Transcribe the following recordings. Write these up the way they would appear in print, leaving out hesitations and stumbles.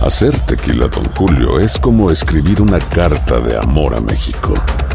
Hacer tequila Don Julio es como escribir una carta de amor a México.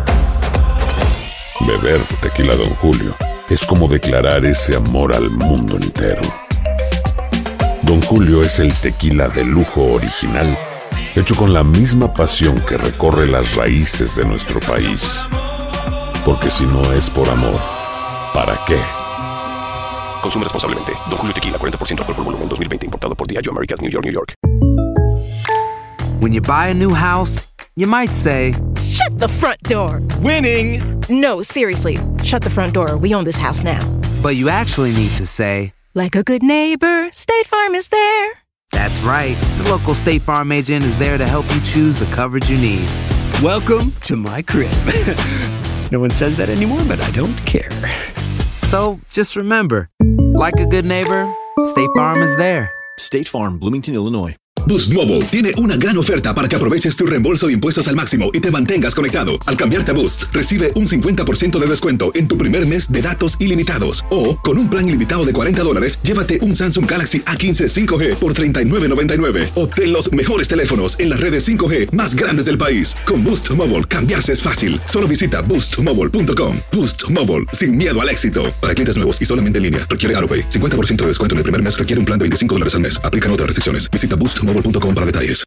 Beber tequila Don Julio es como declarar ese amor al mundo entero. Don Julio es el tequila de lujo original, hecho con la misma pasión que recorre las raíces de nuestro país. Porque si no es por amor, ¿para qué? Consume responsablemente. Don Julio Tequila, 40% alcohol por volumen, 2020. Importado por Diageo Americas, New York, New York. When you buy a new house, you might say, "Shut the front door." Winning! No, seriously. Shut the front door. We own this house now. but you actually need to say, like a good neighbor, State Farm is there. That's right. The local State Farm agent is there to help you choose the coverage you need. Welcome to my crib. No one says that anymore, but I don't care. So just remember, like a good neighbor, State Farm is there. State Farm, Bloomington, Illinois. Boost Mobile tiene una gran oferta para que aproveches tu reembolso de impuestos al máximo y te mantengas conectado. Al cambiarte a Boost, recibe un 50% de descuento en tu primer mes de datos ilimitados. O, con un plan ilimitado de $40, llévate un Samsung Galaxy A15 5G por $39.99. Obtén los mejores teléfonos en las redes 5G más grandes del país. Con Boost Mobile, cambiarse es fácil. Solo visita boostmobile.com. Boost Mobile, sin miedo al éxito. Para clientes nuevos y solamente en línea, requiere AroPay. 50% de descuento en el primer mes requiere un plan de $25 al mes. Aplican otras restricciones. Visita boostmobile.com para detalles.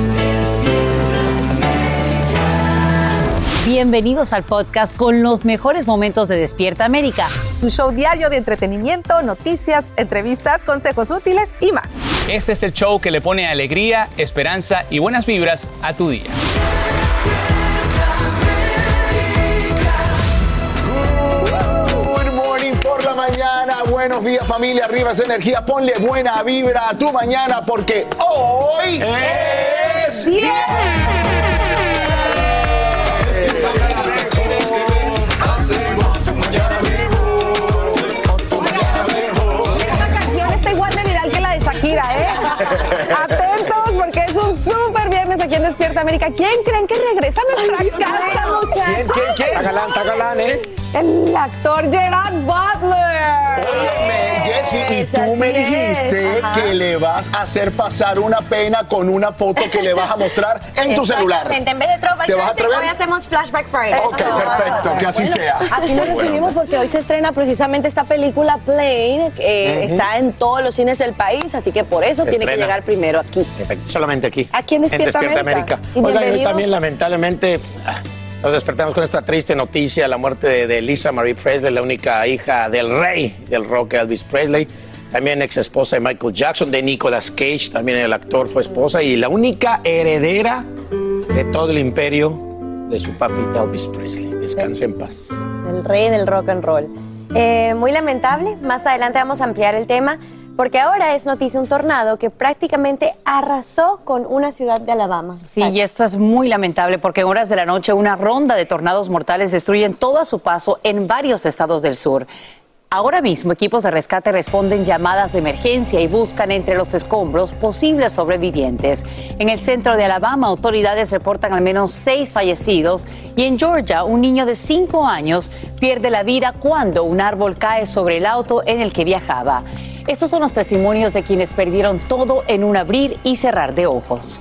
Bienvenidos al podcast con los mejores momentos de Despierta América. Tu show diario de entretenimiento, noticias, entrevistas, consejos útiles y más. Este es el show que le pone alegría, esperanza y buenas vibras a tu día. Good morning por la mañana. Buenos días, familia. Arriba esa energía. Ponle buena vibra a tu mañana porque hoy es viernes. Esta canción está igual de viral que la de Shakira, ¿eh? Atentos porque es un súper viernes aquí en Despierta América. ¿Quién creen que regresa a nuestra casa, muchachos? ¿Quién? Está galán, ¿eh? El actor Gerard Butler. Óyeme, Jessy, y tú me dijiste que le vas a hacer pasar una pena con una foto que le vas a mostrar en tu celular. Exactamente, en vez de Throwback ¿Te vas a Thursday, atrever? hoy hacemos Flashback Friday. Ok, perfecto, que así sea. Aquí nos recibimos porque hoy se estrena precisamente esta película Plane, que está en todos los cines del país, así que por eso tiene que llegar primero aquí. Solamente aquí. Aquí en Despierta América. Y Oigan, bienvenido. hoy también lamentablemente nos despertamos con esta triste noticia, la muerte de Lisa Marie Presley, la única hija del rey del rock Elvis Presley, también ex esposa de Michael Jackson, de Nicolas Cage, también el actor fue esposa y la única heredera de todo el imperio de su papi Elvis Presley. Descanse en paz. El rey del rock and roll. Muy lamentable, más adelante vamos a ampliar el tema, porque ahora es noticia un tornado que prácticamente arrasó con una ciudad de Alabama. Sí, y esto es muy lamentable porque en horas de la noche una ronda de tornados mortales destruyen todo a su paso en varios estados del sur. Ahora mismo equipos de rescate responden llamadas de emergencia y buscan entre los escombros posibles sobrevivientes. En el centro de Alabama, autoridades reportan al menos 6 fallecidos y en Georgia, un niño de 5 años pierde la vida cuando un árbol cae sobre el auto en el que viajaba. Estos son los testimonios de quienes perdieron todo en un abrir y cerrar de ojos.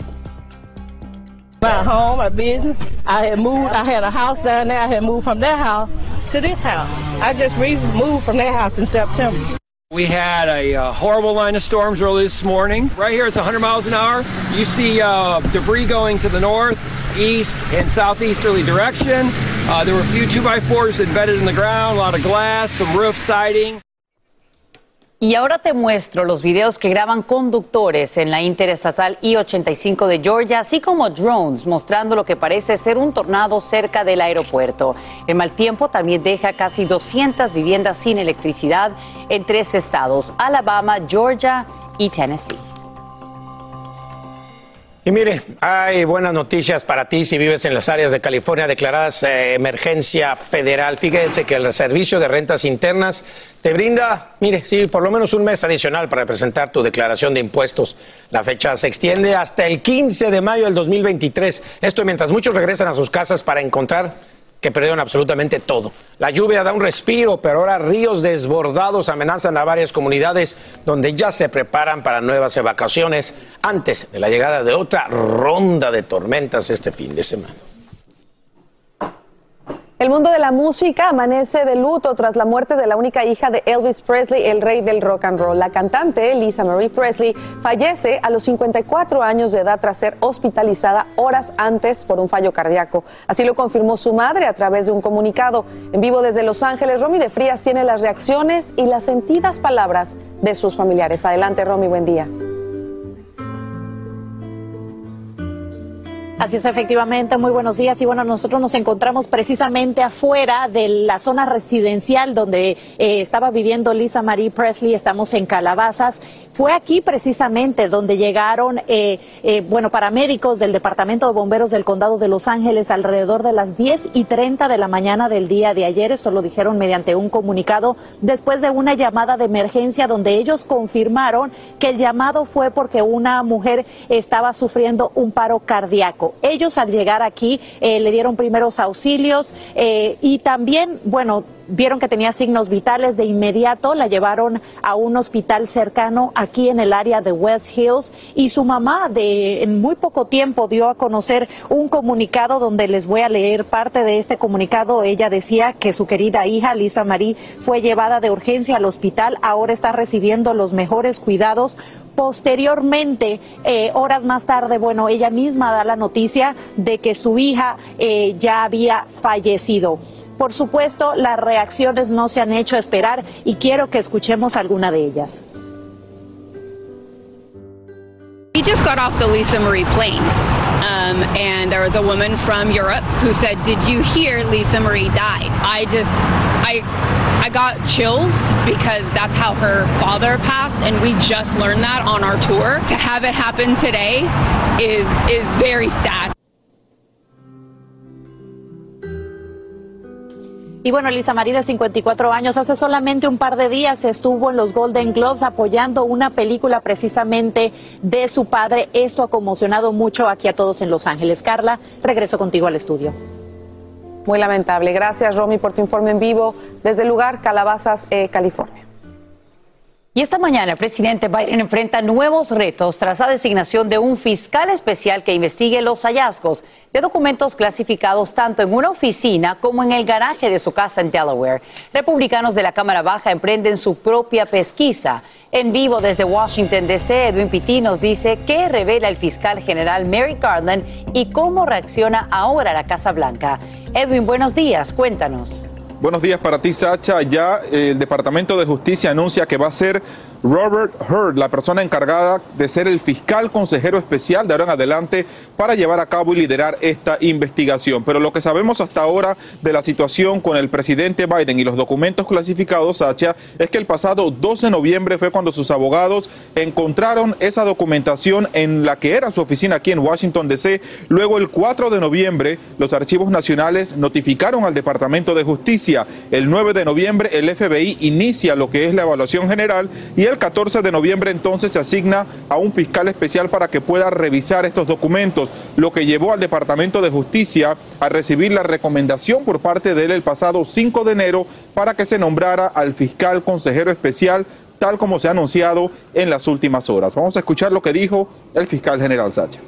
My home, my business. I had moved. I had a house down there. I had moved from that house to this house. I just moved from that house in September. We had a horrible line of storms early this morning. Right here, it's 100 miles an hour. You see debris going to the north, east, and southeasterly direction. There were a few 2x4s embedded in the ground, a lot of glass, some roof siding. Y ahora te muestro los videos que graban conductores en la interestatal I-85 de Georgia, así como drones mostrando lo que parece ser un tornado cerca del aeropuerto. El mal tiempo también deja casi 200 viviendas sin electricidad en 3 estados, Alabama, Georgia y Tennessee. Y mire, hay buenas noticias para ti si vives en las áreas de California declaradas emergencia federal. Fíjense que el Servicio de Rentas Internas te brinda, mire, sí, por lo menos un mes adicional para presentar tu declaración de impuestos. La fecha se extiende hasta el 15 de mayo del 2023. Esto mientras muchos regresan a sus casas para encontrar que perdieron absolutamente todo. La lluvia da un respiro, pero ahora ríos desbordados amenazan a varias comunidades donde ya se preparan para nuevas evacuaciones antes de la llegada de otra ronda de tormentas este fin de semana. El mundo de la música amanece de luto tras la muerte de la única hija de Elvis Presley, el rey del rock and roll. La cantante Lisa Marie Presley fallece a los 54 años de edad tras ser hospitalizada horas antes por un fallo cardíaco. Así lo confirmó su madre a través de un comunicado. En vivo desde Los Ángeles, Romy de Frías tiene las reacciones y las sentidas palabras de sus familiares. Adelante, Romy, buen día. Así es, efectivamente, muy buenos días. Y bueno, nosotros nos encontramos precisamente afuera de la zona residencial donde estaba viviendo Lisa Marie Presley. Estamos en Calabazas. Fue aquí precisamente donde llegaron, paramédicos del Departamento de Bomberos del Condado de Los Ángeles alrededor de las 10:30 de la mañana del día de ayer. Esto lo dijeron mediante un comunicado después de una llamada de emergencia donde ellos confirmaron que el llamado fue porque una mujer estaba sufriendo un paro cardíaco. Ellos al llegar aquí le dieron primeros auxilios y también, vieron que tenía signos vitales. De inmediato la llevaron a un hospital cercano aquí en el área de West Hills y su mamá en muy poco tiempo dio a conocer un comunicado donde les voy a leer parte de este comunicado. Ella decía que su querida hija Lisa Marie fue llevada de urgencia al hospital, ahora está recibiendo los mejores cuidados. Posteriormente, horas más tarde, ella misma da la noticia de que su hija ya había fallecido. Por supuesto, las reacciones no se han hecho esperar y quiero que escuchemos alguna de ellas. We just got off the Lisa Marie plane, and there was a woman from Europe who said, "Did you hear Lisa Marie died?" I got chills because that's how her father passed, and we just learned that on our tour. To have it happen today is very sad. Y bueno, Lisa Marie, de 54 años, hace solamente un par de días estuvo en los Golden Globes apoyando una película precisamente de su padre. Esto ha conmocionado mucho aquí a todos en Los Ángeles. Carla, regreso contigo al estudio. Muy lamentable. Gracias, Romy, por tu informe en vivo desde el lugar Calabazas, California. Y esta mañana el presidente Biden enfrenta nuevos retos tras la designación de un fiscal especial que investigue los hallazgos de documentos clasificados tanto en una oficina como en el garaje de su casa en Delaware. Republicanos de la Cámara Baja emprenden su propia pesquisa. En vivo desde Washington, D.C., Edwin Pitti nos dice qué revela el fiscal general Merrick Garland y cómo reacciona ahora la Casa Blanca. Edwin, buenos días, cuéntanos. Buenos días para ti, Sacha. Ya el Departamento de Justicia anuncia que va a ser Robert Hur, la persona encargada de ser el fiscal consejero especial de ahora en adelante para llevar a cabo y liderar esta investigación. Pero lo que sabemos hasta ahora de la situación con el presidente Biden y los documentos clasificados, Sacha, es que el pasado 12 de noviembre fue cuando sus abogados encontraron esa documentación en la que era su oficina aquí en Washington, D.C. Luego, el 4 de noviembre, los archivos nacionales notificaron al Departamento de Justicia. El 9 de noviembre, el FBI inicia lo que es la evaluación general y el 14 de noviembre entonces se asigna a un fiscal especial para que pueda revisar estos documentos, lo que llevó al Departamento de Justicia a recibir la recomendación por parte de él el pasado 5 de enero para que se nombrara al fiscal consejero especial, tal como se ha anunciado en las últimas horas. Vamos a escuchar lo que dijo el fiscal general, Sacha.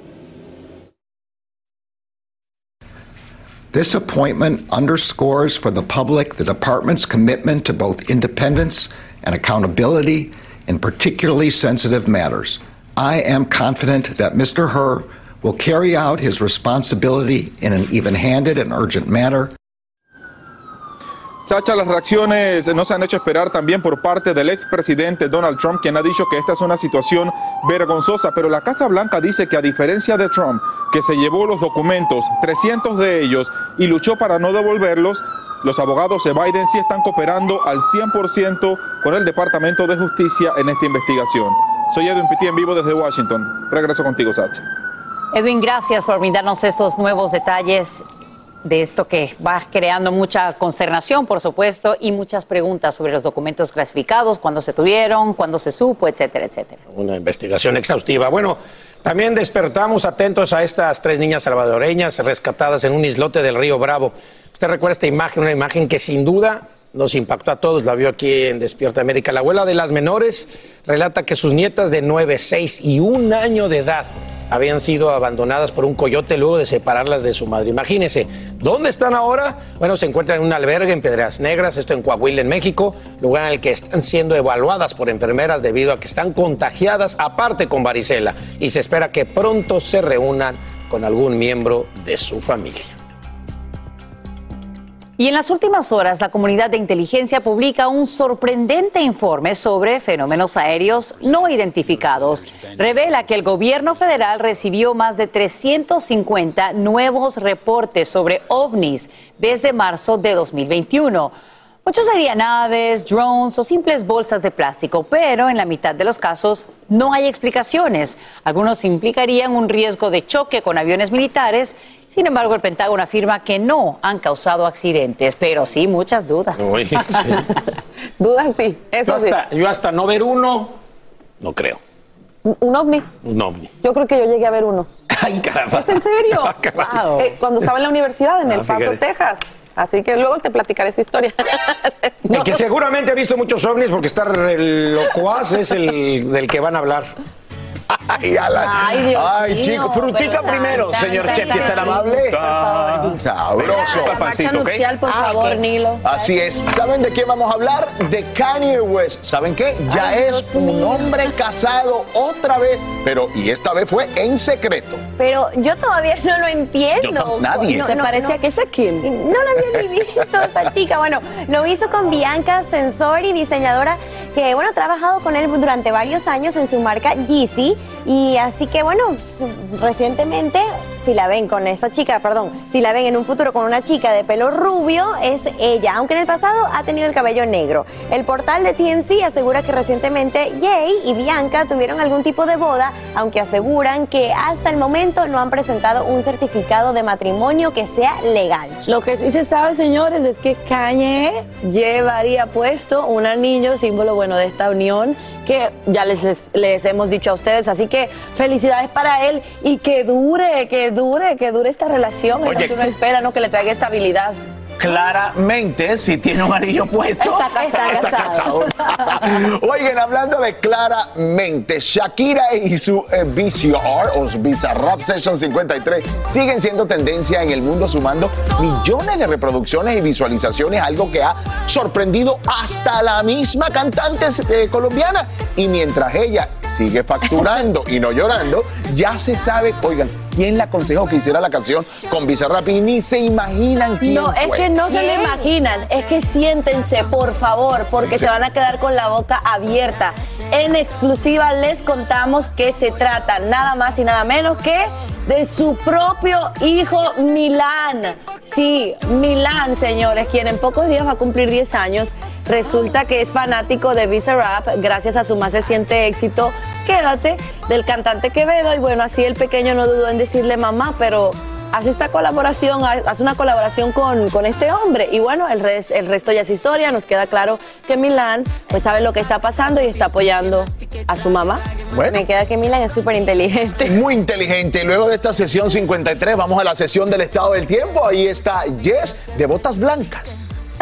This appointment underscores for the public the department's commitment to both independence and accountability in particularly sensitive matters. I am confident that Mr. Hur will carry out his responsibility in an even-handed and urgent manner. Sacha, las reacciones no se han hecho esperar también por parte del expresidente Donald Trump, quien ha dicho que esta es una situación vergonzosa, pero la Casa Blanca dice que a diferencia de Trump, que se llevó los documentos, 300 de ellos, y luchó para no devolverlos, los abogados de Biden sí están cooperando al 100% con el Departamento de Justicia en esta investigación. Soy Edwin Pitti en vivo desde Washington. Regreso contigo, Sacha. Edwin, gracias por brindarnos estos nuevos detalles de esto que va creando mucha consternación, por supuesto, y muchas preguntas sobre los documentos clasificados, cuándo se tuvieron, cuándo se supo, etcétera, etcétera. Una investigación exhaustiva. Bueno, También despertamos atentos a estas 3 niñas salvadoreñas rescatadas en un islote del río Bravo. Usted recuerda esta imagen, una imagen que sin duda nos impactó a todos, la vio aquí en Despierta América. La abuela de las menores relata que sus nietas de 9, 6 y 1 año de edad habían sido abandonadas por un coyote luego de separarlas de su madre. Imagínense, ¿dónde están ahora? Bueno, se encuentran en un albergue en Piedras Negras, esto en Coahuila, en México, lugar en el que están siendo evaluadas por enfermeras debido a que están contagiadas, aparte con varicela, y se espera que pronto se reúnan con algún miembro de su familia. Y en las últimas horas, la comunidad de inteligencia publica un sorprendente informe sobre fenómenos aéreos no identificados. Revela que el gobierno federal recibió más de 350 nuevos reportes sobre ovnis desde marzo de 2021. Muchos serían aves, drones o simples bolsas de plástico, pero en la mitad de los casos no hay explicaciones. Algunos implicarían un riesgo de choque con aviones militares. Sin embargo, el Pentágono afirma que no han causado accidentes, pero sí muchas dudas. Uy, sí. Dudas sí, eso Yo hasta no ver uno, no creo. ¿Un ovni? Un ovni. Yo creo que yo llegué a ver uno. Ay, caramba. ¿Es en serio? Wow. Cuando estaba en la universidad, en El Paso, fíjate. Texas. Así que luego te platicaré esa historia. El que seguramente ha visto muchos ovnis porque está locuaz es el del que van a hablar. Ay, Alan. Ay, Dios mío, chico, frutica pero primero, señor chef, si es tan amable. Por favor, Sabroso. La marcha nupcial, por favor, Nilo. Así es. ¿Saben de qué vamos a hablar? De Kanye West. ¿Saben qué? Ya Ay, es Dios un mío. hombre casado otra vez, y esta vez fue en secreto. Pero yo todavía no lo entiendo. Nadie. Se parecía que es Kim. No lo había ni visto esta chica. Bueno, lo hizo con Bianca Sensori, diseñadora que, bueno, ha trabajado con él durante varios años en su marca Yeezy. Y así que, bueno, recientemente, si la ven en un futuro con una chica de pelo rubio, es ella, aunque en el pasado ha tenido el cabello negro. El portal de TMZ asegura que recientemente Jay y Bianca tuvieron algún tipo de boda, aunque aseguran que hasta el momento no han presentado un certificado de matrimonio que sea legal. Lo que sí se sabe, señores, es que Kanye llevaría puesto un anillo, símbolo, bueno, de esta unión, que ya les hemos dicho a ustedes. Así que felicidades para él y que dure esta relación. Es lo que uno espera, ¿no? Que le traiga estabilidad. Claramente, si tiene un anillo puesto, Está casado. Oigan, hablando de claramente, Shakira y su VCR o su Bizarrap Session 53 siguen siendo tendencia en el mundo, sumando millones de reproducciones y visualizaciones, algo que ha sorprendido hasta la misma cantante colombiana. Y mientras ella sigue facturando y no llorando, ya se sabe, oigan, quién le aconsejó que hiciera la canción con Bizarrap y ni se imaginan quién No, es fue. que no se lo imaginan, es que siéntense, por favor, porque se van a quedar con la boca abierta. En exclusiva les contamos que se trata nada más y nada menos que de su propio hijo Milán. Sí, Milán, señores, quien en pocos días va a cumplir 10 años. Resulta que es fanático de Bizarrap gracias a su más reciente éxito, Quédate, del cantante Quevedo. Y bueno, así el pequeño no dudó en decirle mamá, pero hace esta colaboración, hace una colaboración con este hombre. Y bueno, el resto ya es historia. Nos queda claro que Milán pues sabe lo que está pasando y está apoyando a su mamá. Bueno. Me queda que Milán es súper inteligente. Muy inteligente. Luego de esta sesión 53, vamos a la sesión del estado del tiempo. Ahí está Jess de Botas Blancas.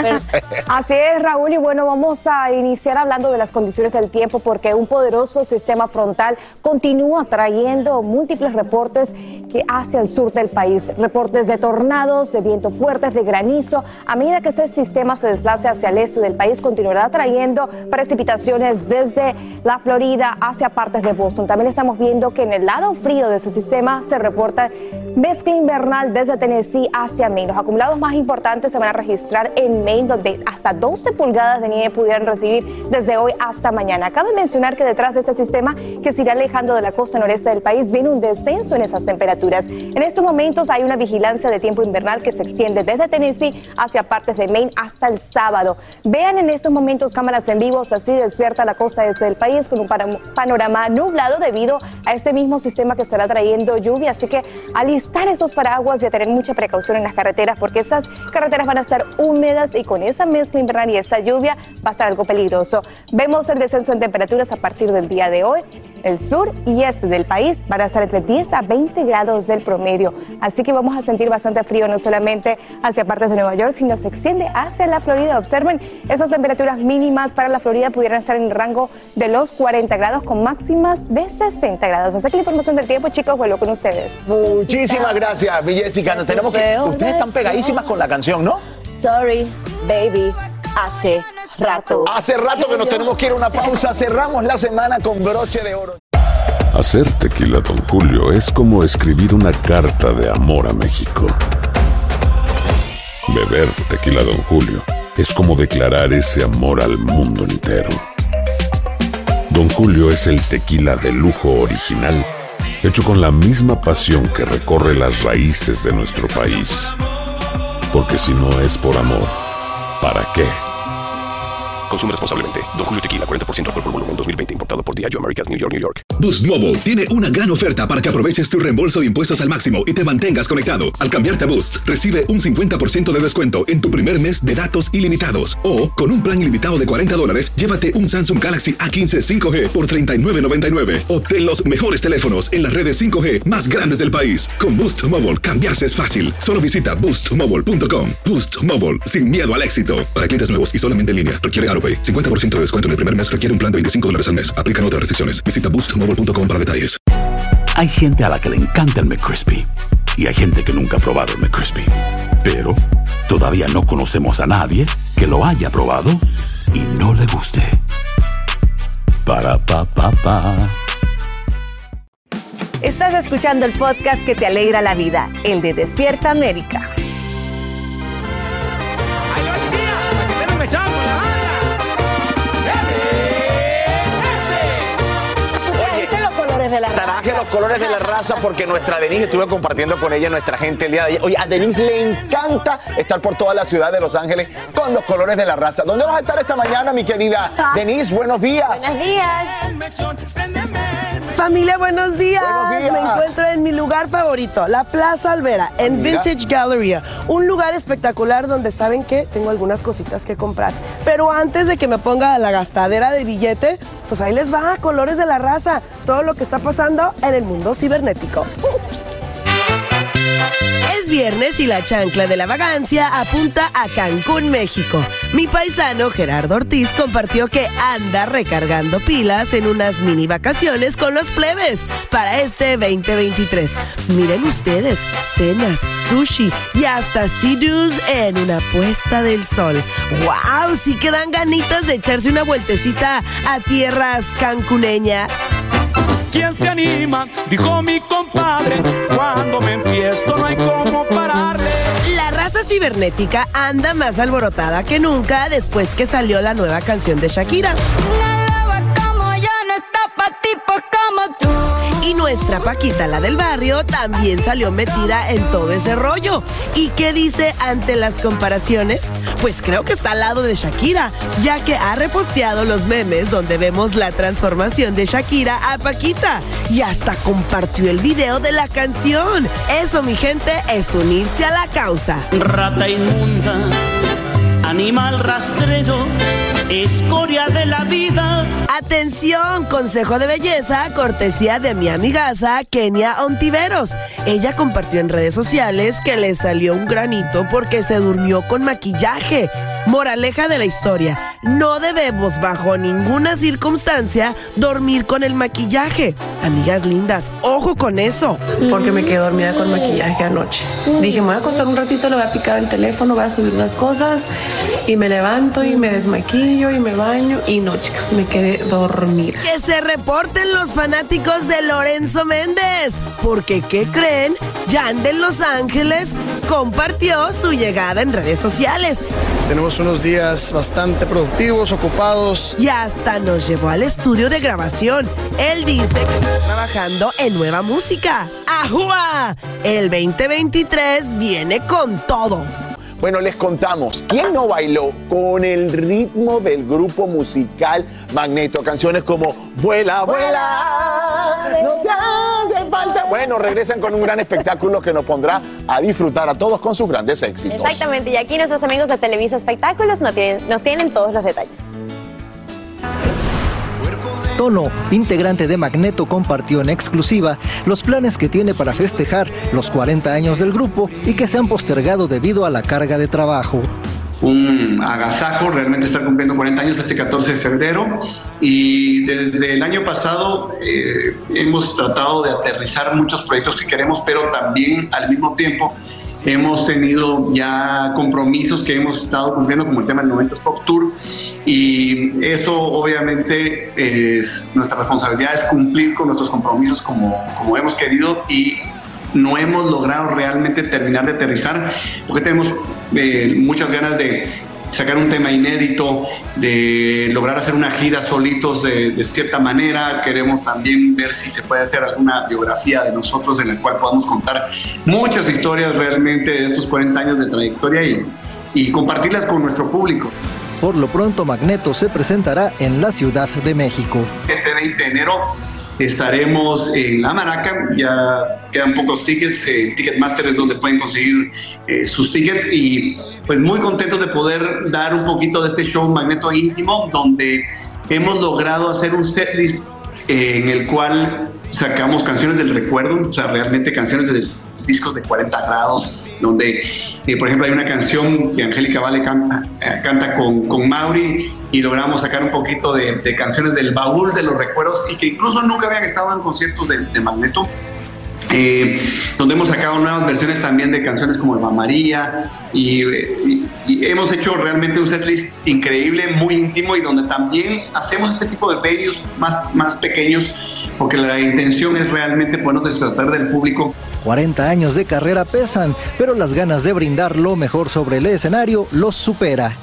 Así es, Raúl, y bueno, vamos a iniciar hablando de las condiciones del tiempo porque un poderoso sistema frontal continúa trayendo múltiples reportes que hacia el sur del país, reportes de tornados, de vientos fuertes, de granizo. A medida que ese sistema se desplace hacia el este del país, continuará trayendo precipitaciones desde la Florida hacia partes de Boston. También estamos viendo que en el lado frío de ese sistema se reporta mezcla invernal desde Tennessee hacia Maine. Los acumulados más importantes se van a registrar en Maine, donde hasta 12 pulgadas de nieve pudieran recibir desde hoy hasta mañana. Cabe mencionar que detrás de este sistema que se irá alejando de la costa noreste del país viene un descenso en esas temperaturas. temperaturas. En estos momentos hay una vigilancia de tiempo invernal que se extiende desde Tennessee hacia partes de Maine hasta el sábado. Vean en estos momentos cámaras en vivo, así despierta la costa este del país con un panorama nublado debido a este mismo sistema que estará trayendo lluvia, así que alistar esos paraguas y a tener mucha precaución en las carreteras porque esas carreteras van a estar húmedas y con esa mezcla invernal y esa lluvia va a estar algo peligroso. Vemos el descenso en temperaturas a partir del día de hoy. El sur y este del país van a estar entre 10 a 20 grados del promedio, así que vamos a sentir bastante frío no solamente hacia partes de Nueva York, sino se extiende hacia la Florida. Observen, esas temperaturas mínimas para la Florida pudieran estar en el rango de los 40 grados con máximas de 60 grados. Así que la información del tiempo, chicos, vuelvo con ustedes. Muchísimas gracias, mi Jessica. Nos tenemos que... Ustedes están pegadísimas con la canción, ¿no? Sorry, baby, hace rato. Hace rato que nos tenemos que ir a una pausa. Cerramos la semana con broche de oro. Hacer tequila Don Julio es como escribir una carta de amor a México. Beber tequila Don Julio es como declarar ese amor al mundo entero. Don Julio es el tequila de lujo original, hecho con la misma pasión que recorre las raíces de nuestro país. Porque si no es por amor, ¿para qué? Consume responsablemente. Don Julio Tequila, 40% alcohol por volumen, 2020. Importado por Diageo Americas, New York, New York. Boost Mobile tiene una gran oferta para que aproveches tu reembolso de impuestos al máximo y te mantengas conectado. Al cambiarte a Boost, recibe un 50% de descuento en tu primer mes de datos ilimitados. O, con un plan ilimitado de $40, llévate un Samsung Galaxy A15 5G por $39.99. Obtén los mejores teléfonos en las redes 5G más grandes del país. Con Boost Mobile, cambiarse es fácil. Solo visita boostmobile.com. Boost Mobile, sin miedo al éxito. Para clientes nuevos y solamente en línea, requiere AroPay. 50% de descuento en el primer mes, requiere un plan de $25 al mes. Aplican otras restricciones. Visita boostmobile.com para detalles. Hay gente a la que le encanta el McCrispy y hay gente que nunca ha probado el McCrispy. Pero todavía no conocemos a nadie que lo haya probado y no le guste. Para pa pa pa. Estás escuchando el podcast que te alegra la vida, el de Despierta América. De la traje los colores de la raza porque nuestra Denise, estuve compartiendo con ella, nuestra gente el día de ayer. Oye, a Denise le encanta estar por toda la ciudad de Los Ángeles con los colores de la raza. ¿Dónde vas a estar esta mañana, mi querida Denise? Buenos días. Buenos días. Familia, buenos días. Me encuentro en mi lugar favorito, la Plaza Alvera, en Vintage Galleria. Un lugar espectacular donde saben que tengo algunas cositas que comprar. Pero antes de que me ponga la gastadera de billete, pues ahí les va, colores de la raza. Todo lo que está pasando en el mundo cibernético. Es viernes y la chancla de la vagancia apunta a Cancún, México. Mi paisano Gerardo Ortiz compartió que anda recargando pilas en unas mini vacaciones con los plebes para este 2023. Miren ustedes, cenas, sushi y hasta sea-doos en una puesta del sol. ¡Wow! Sí que dan ganitas de echarse una vueltecita a tierras cancuneñas. ¿Quién se anima? Dijo mi compadre. Cuando me enfiesto no hay cómo pararle. La raza cibernética anda más alborotada que nunca después que salió la nueva canción de Shakira. Y nuestra Paquita, la del barrio, también salió metida en todo ese rollo. ¿Y qué dice ante las comparaciones? Pues creo que está al lado de Shakira, ya que ha reposteado los memes donde vemos la transformación de Shakira a Paquita. Y hasta compartió el video de la canción. Eso, mi gente, es unirse a la causa. Rata inmunda, animal rastrero, escoria de la vida. Atención, consejo de belleza, cortesía de mi amigaza Kenia Ontiveros. Ella compartió en redes sociales que le salió un granito porque se durmió con maquillaje. Moraleja de la historia, no debemos bajo ninguna circunstancia dormir con el maquillaje. Amigas lindas, ojo con eso. Porque me quedé dormida con maquillaje anoche. Dije, me voy a acostar un ratito, le voy a picar el teléfono, voy a subir unas cosas y me levanto y me desmaquillo y me baño y no, chicas, me quedé dormida. Que se reporten los fanáticos de Lorenzo Méndez, porque ¿qué creen? Jan de Los Ángeles compartió su llegada en redes sociales. Tenemos unos días bastante productivos, ocupados. Y hasta nos llevó al estudio de grabación. Él dice que está trabajando en nueva música. ¡Ajua! El 2023 viene con todo. Bueno, les contamos, ¿quién no bailó con el ritmo del grupo musical Magneto? Canciones como Vuela, vuela, no te hace falta. Bueno, regresan con un gran espectáculo que nos pondrá a disfrutar a todos con sus grandes éxitos. Exactamente, y aquí nuestros amigos de Televisa Espectáculos nos tienen todos los detalles. Tono, integrante de Magneto, compartió en exclusiva los planes que tiene para festejar los 40 años del grupo y que se han postergado debido a la carga de trabajo. Un agasajo realmente estar cumpliendo 40 años este 14 de febrero y desde el año pasado hemos tratado de aterrizar muchos proyectos que queremos, pero también al mismo tiempo hemos tenido ya compromisos que hemos estado cumpliendo, como el tema del 90s Pop Tour, y eso obviamente es nuestra responsabilidad, es cumplir con nuestros compromisos como hemos querido, y no hemos logrado realmente terminar de aterrizar porque tenemos muchas ganas de sacar un tema inédito, de lograr hacer una gira solitos de cierta manera. Queremos también ver si se puede hacer alguna biografía de nosotros en la cual podamos contar muchas historias realmente de estos 40 años de trayectoria y compartirlas con nuestro público. Por lo pronto, Magneto se presentará en la Ciudad de México. Este 20 de enero estaremos en La Maraca, ya quedan pocos tickets, Ticketmaster es donde pueden conseguir sus tickets, y pues muy contentos de poder dar un poquito de este show Magneto íntimo, donde hemos logrado hacer un setlist en el cual sacamos canciones del recuerdo, o sea, realmente canciones de discos de 40 grados, donde por ejemplo hay una canción que Angélica Vale canta con Mauri, y logramos sacar un poquito de canciones del baúl de los recuerdos y que incluso nunca habían estado en conciertos de Magneto, donde hemos sacado nuevas versiones también de canciones como Eva María, y hemos hecho realmente un setlist increíble, muy íntimo, y donde también hacemos este tipo de venues más pequeños, porque la intención es realmente podernos destratar del público. 40 años de carrera pesan, pero las ganas de brindar lo mejor sobre el escenario los supera.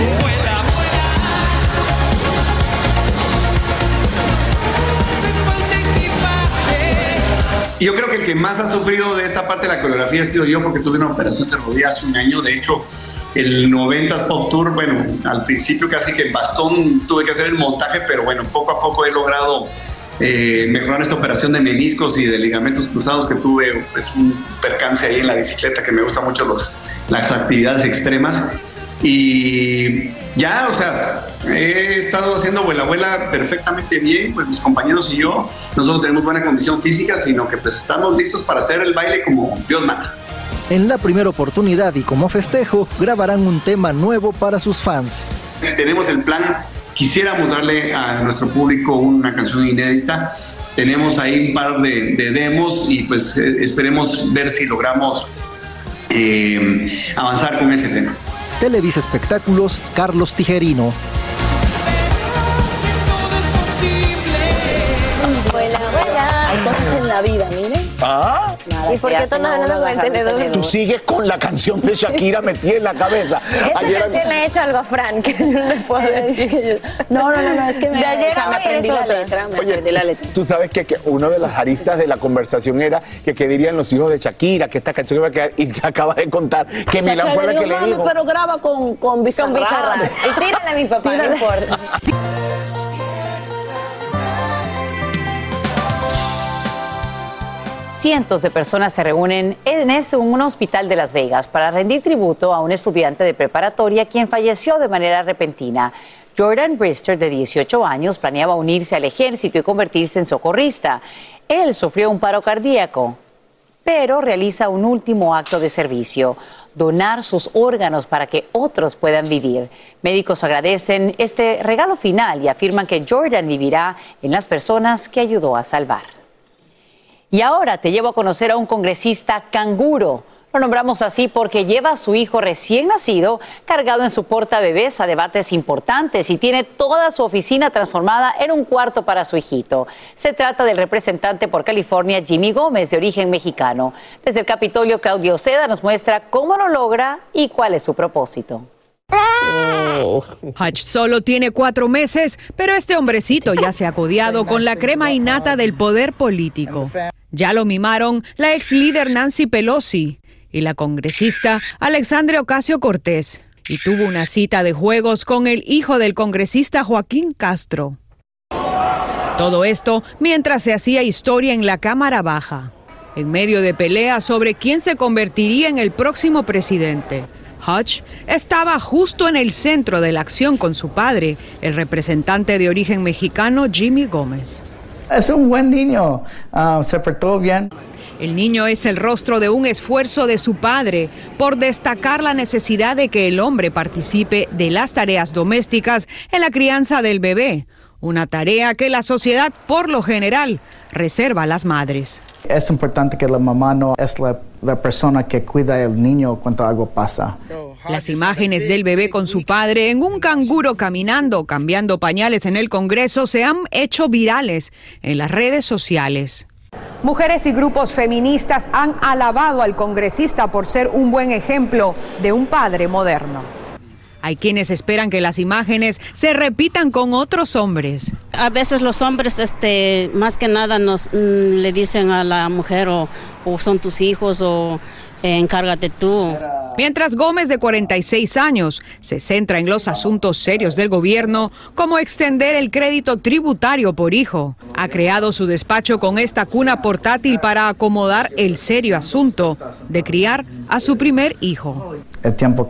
Yo creo que el que más ha sufrido de esta parte de la coreografía he sido yo, porque tuve una operación de rodilla hace un año. De hecho, el 90s Pop Tour, bueno, al principio casi que en bastón tuve que hacer el montaje, pero bueno, poco a poco he logrado mejorar esta operación de meniscos y de ligamentos cruzados que tuve. Es un percance ahí en la bicicleta, que me gustan mucho las actividades extremas. Y ya, o sea, he estado haciendo vuela perfectamente bien, pues mis compañeros y yo no solo tenemos buena condición física, sino que pues estamos listos para hacer el baile como Dios manda. En la primera oportunidad y como festejo, grabarán un tema nuevo para sus fans. Tenemos el plan, quisiéramos darle a nuestro público una canción inédita. Tenemos ahí un par de demos y pues esperemos ver si logramos avanzar con ese tema. Televisa Espectáculos, Carlos Tijerino. Vuela, vuela. Hay cosas en la vida, miren. ¿Ah? ¿Y por qué estás hablando con el tenedor? Tú sigues con la canción de Shakira metida en la cabeza. Esta canción le he hecho algo a Fran, que no le puedo decir. No, es que de ayer me aprendí la letra. Oye, tú sabes que uno de las aristas de la conversación era que dirían los hijos de Shakira, que esta canción iba a quedar, y te acabas de contar que Milán fue la que le dijo. Pero graba con Bizarrap. Y tírale a mi papá, no importa. Cientos de personas se reúnen en un hospital de Las Vegas para rendir tributo a un estudiante de preparatoria quien falleció de manera repentina. Jordan Brister, de 18 años, planeaba unirse al ejército y convertirse en socorrista. Él sufrió un paro cardíaco, pero realiza un último acto de servicio: donar sus órganos para que otros puedan vivir. Médicos agradecen este regalo final y afirman que Jordan vivirá en las personas que ayudó a salvar. Y ahora te llevo a conocer a un congresista canguro. Lo nombramos así porque lleva a su hijo recién nacido cargado en su portabebés a debates importantes y tiene toda su oficina transformada en un cuarto para su hijito. Se trata del representante por California, Jimmy Gómez, de origen mexicano. Desde el Capitolio, Claudio Seda nos muestra cómo lo logra y cuál es su propósito. Hutch solo tiene 4 meses, pero este hombrecito ya se ha codeado con la crema innata del poder político. Ya lo mimaron la ex líder Nancy Pelosi y la congresista Alexandria Ocasio-Cortez. Y tuvo una cita de juegos con el hijo del congresista Joaquín Castro. Todo esto mientras se hacía historia en la Cámara Baja, en medio de peleas sobre quién se convertiría en el próximo presidente. Hutch estaba justo en el centro de la acción con su padre, el representante de origen mexicano Jimmy Gómez. Es un buen niño, se portó bien. El niño es el rostro de un esfuerzo de su padre por destacar la necesidad de que el hombre participe de las tareas domésticas en la crianza del bebé, una tarea que la sociedad por lo general reserva a las madres. Es importante que la mamá no es la persona que cuida al niño cuando algo pasa. Las imágenes del bebé con su padre en un canguro caminando, cambiando pañales en el Congreso se han hecho virales en las redes sociales. Mujeres y grupos feministas han alabado al congresista por ser un buen ejemplo de un padre moderno. Hay quienes esperan que las imágenes se repitan con otros hombres. A veces los hombres más que nada le dicen a la mujer o son tus hijos o encárgate tú. Mientras Gómez, de 46 años, se centra en los asuntos serios del gobierno, como extender el crédito tributario por hijo. Ha creado su despacho con esta cuna portátil para acomodar el serio asunto de criar a su primer hijo. El tiempo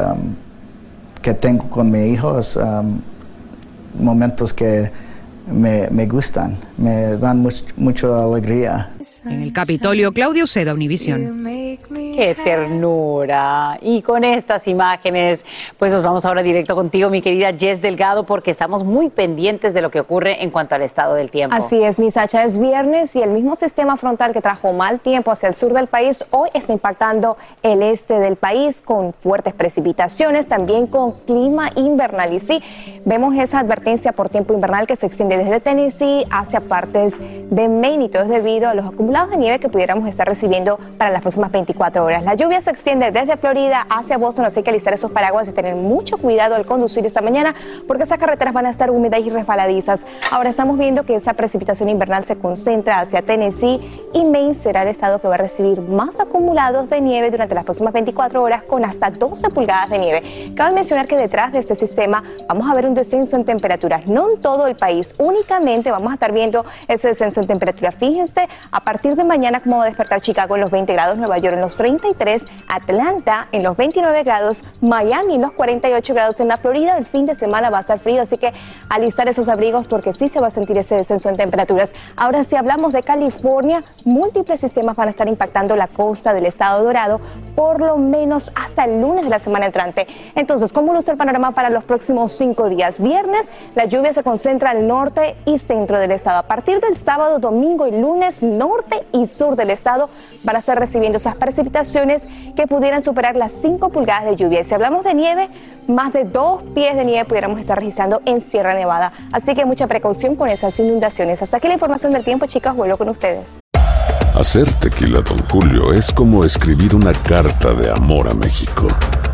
que tengo con mi hijo es momentos que me gustan, me dan mucha alegría. En el Capitolio, Claudio Seda, Univisión. ¡Qué ternura! Y con estas imágenes, pues nos vamos ahora directo contigo, mi querida Jess Delgado, porque estamos muy pendientes de lo que ocurre en cuanto al estado del tiempo. Así es, mi Sacha, es viernes y el mismo sistema frontal que trajo mal tiempo hacia el sur del país hoy está impactando el este del país con fuertes precipitaciones, también con clima invernal. Y sí, vemos esa advertencia por tiempo invernal que se extiende desde Tennessee hacia partes de Maine, y todo es debido a los acumulados de nieve que pudiéramos estar recibiendo para las próximas 24 horas. La lluvia se extiende desde Florida hacia Boston, así que alistar esos paraguas y tener mucho cuidado al conducir esta mañana, porque esas carreteras van a estar húmedas y resbaladizas. Ahora estamos viendo que esa precipitación invernal se concentra hacia Tennessee, y Maine será el estado que va a recibir más acumulados de nieve durante las próximas 24 horas, con hasta 12 pulgadas de nieve. Cabe mencionar que detrás de este sistema vamos a ver un descenso en temperaturas, no en todo el país, únicamente vamos a estar viendo ese descenso en temperatura. Fíjense, a partir de mañana cómo va a despertar Chicago en los 20 grados, Nueva York en los 33, Atlanta en los 29 grados, Miami en los 48 grados. En la Florida el fin de semana va a estar frío, así que alistar esos abrigos porque sí se va a sentir ese descenso en temperaturas. Ahora, si hablamos de California, múltiples sistemas van a estar impactando la costa del estado Dorado por lo menos hasta el lunes de la semana entrante. Entonces, ¿cómo luce el panorama para los próximos 5 días? Viernes, la lluvia se concentra al norte y centro del estado. A partir del sábado, domingo y lunes, norte y sur del estado van a estar recibiendo esas precipitaciones que pudieran superar las 5 pulgadas de lluvia. Y si hablamos de nieve, más de 2 pies de nieve pudiéramos estar registrando en Sierra Nevada. Así que mucha precaución con esas inundaciones. Hasta aquí la información del tiempo, chicas, vuelvo con ustedes. Hacer tequila Don Julio es como escribir una carta de amor a México.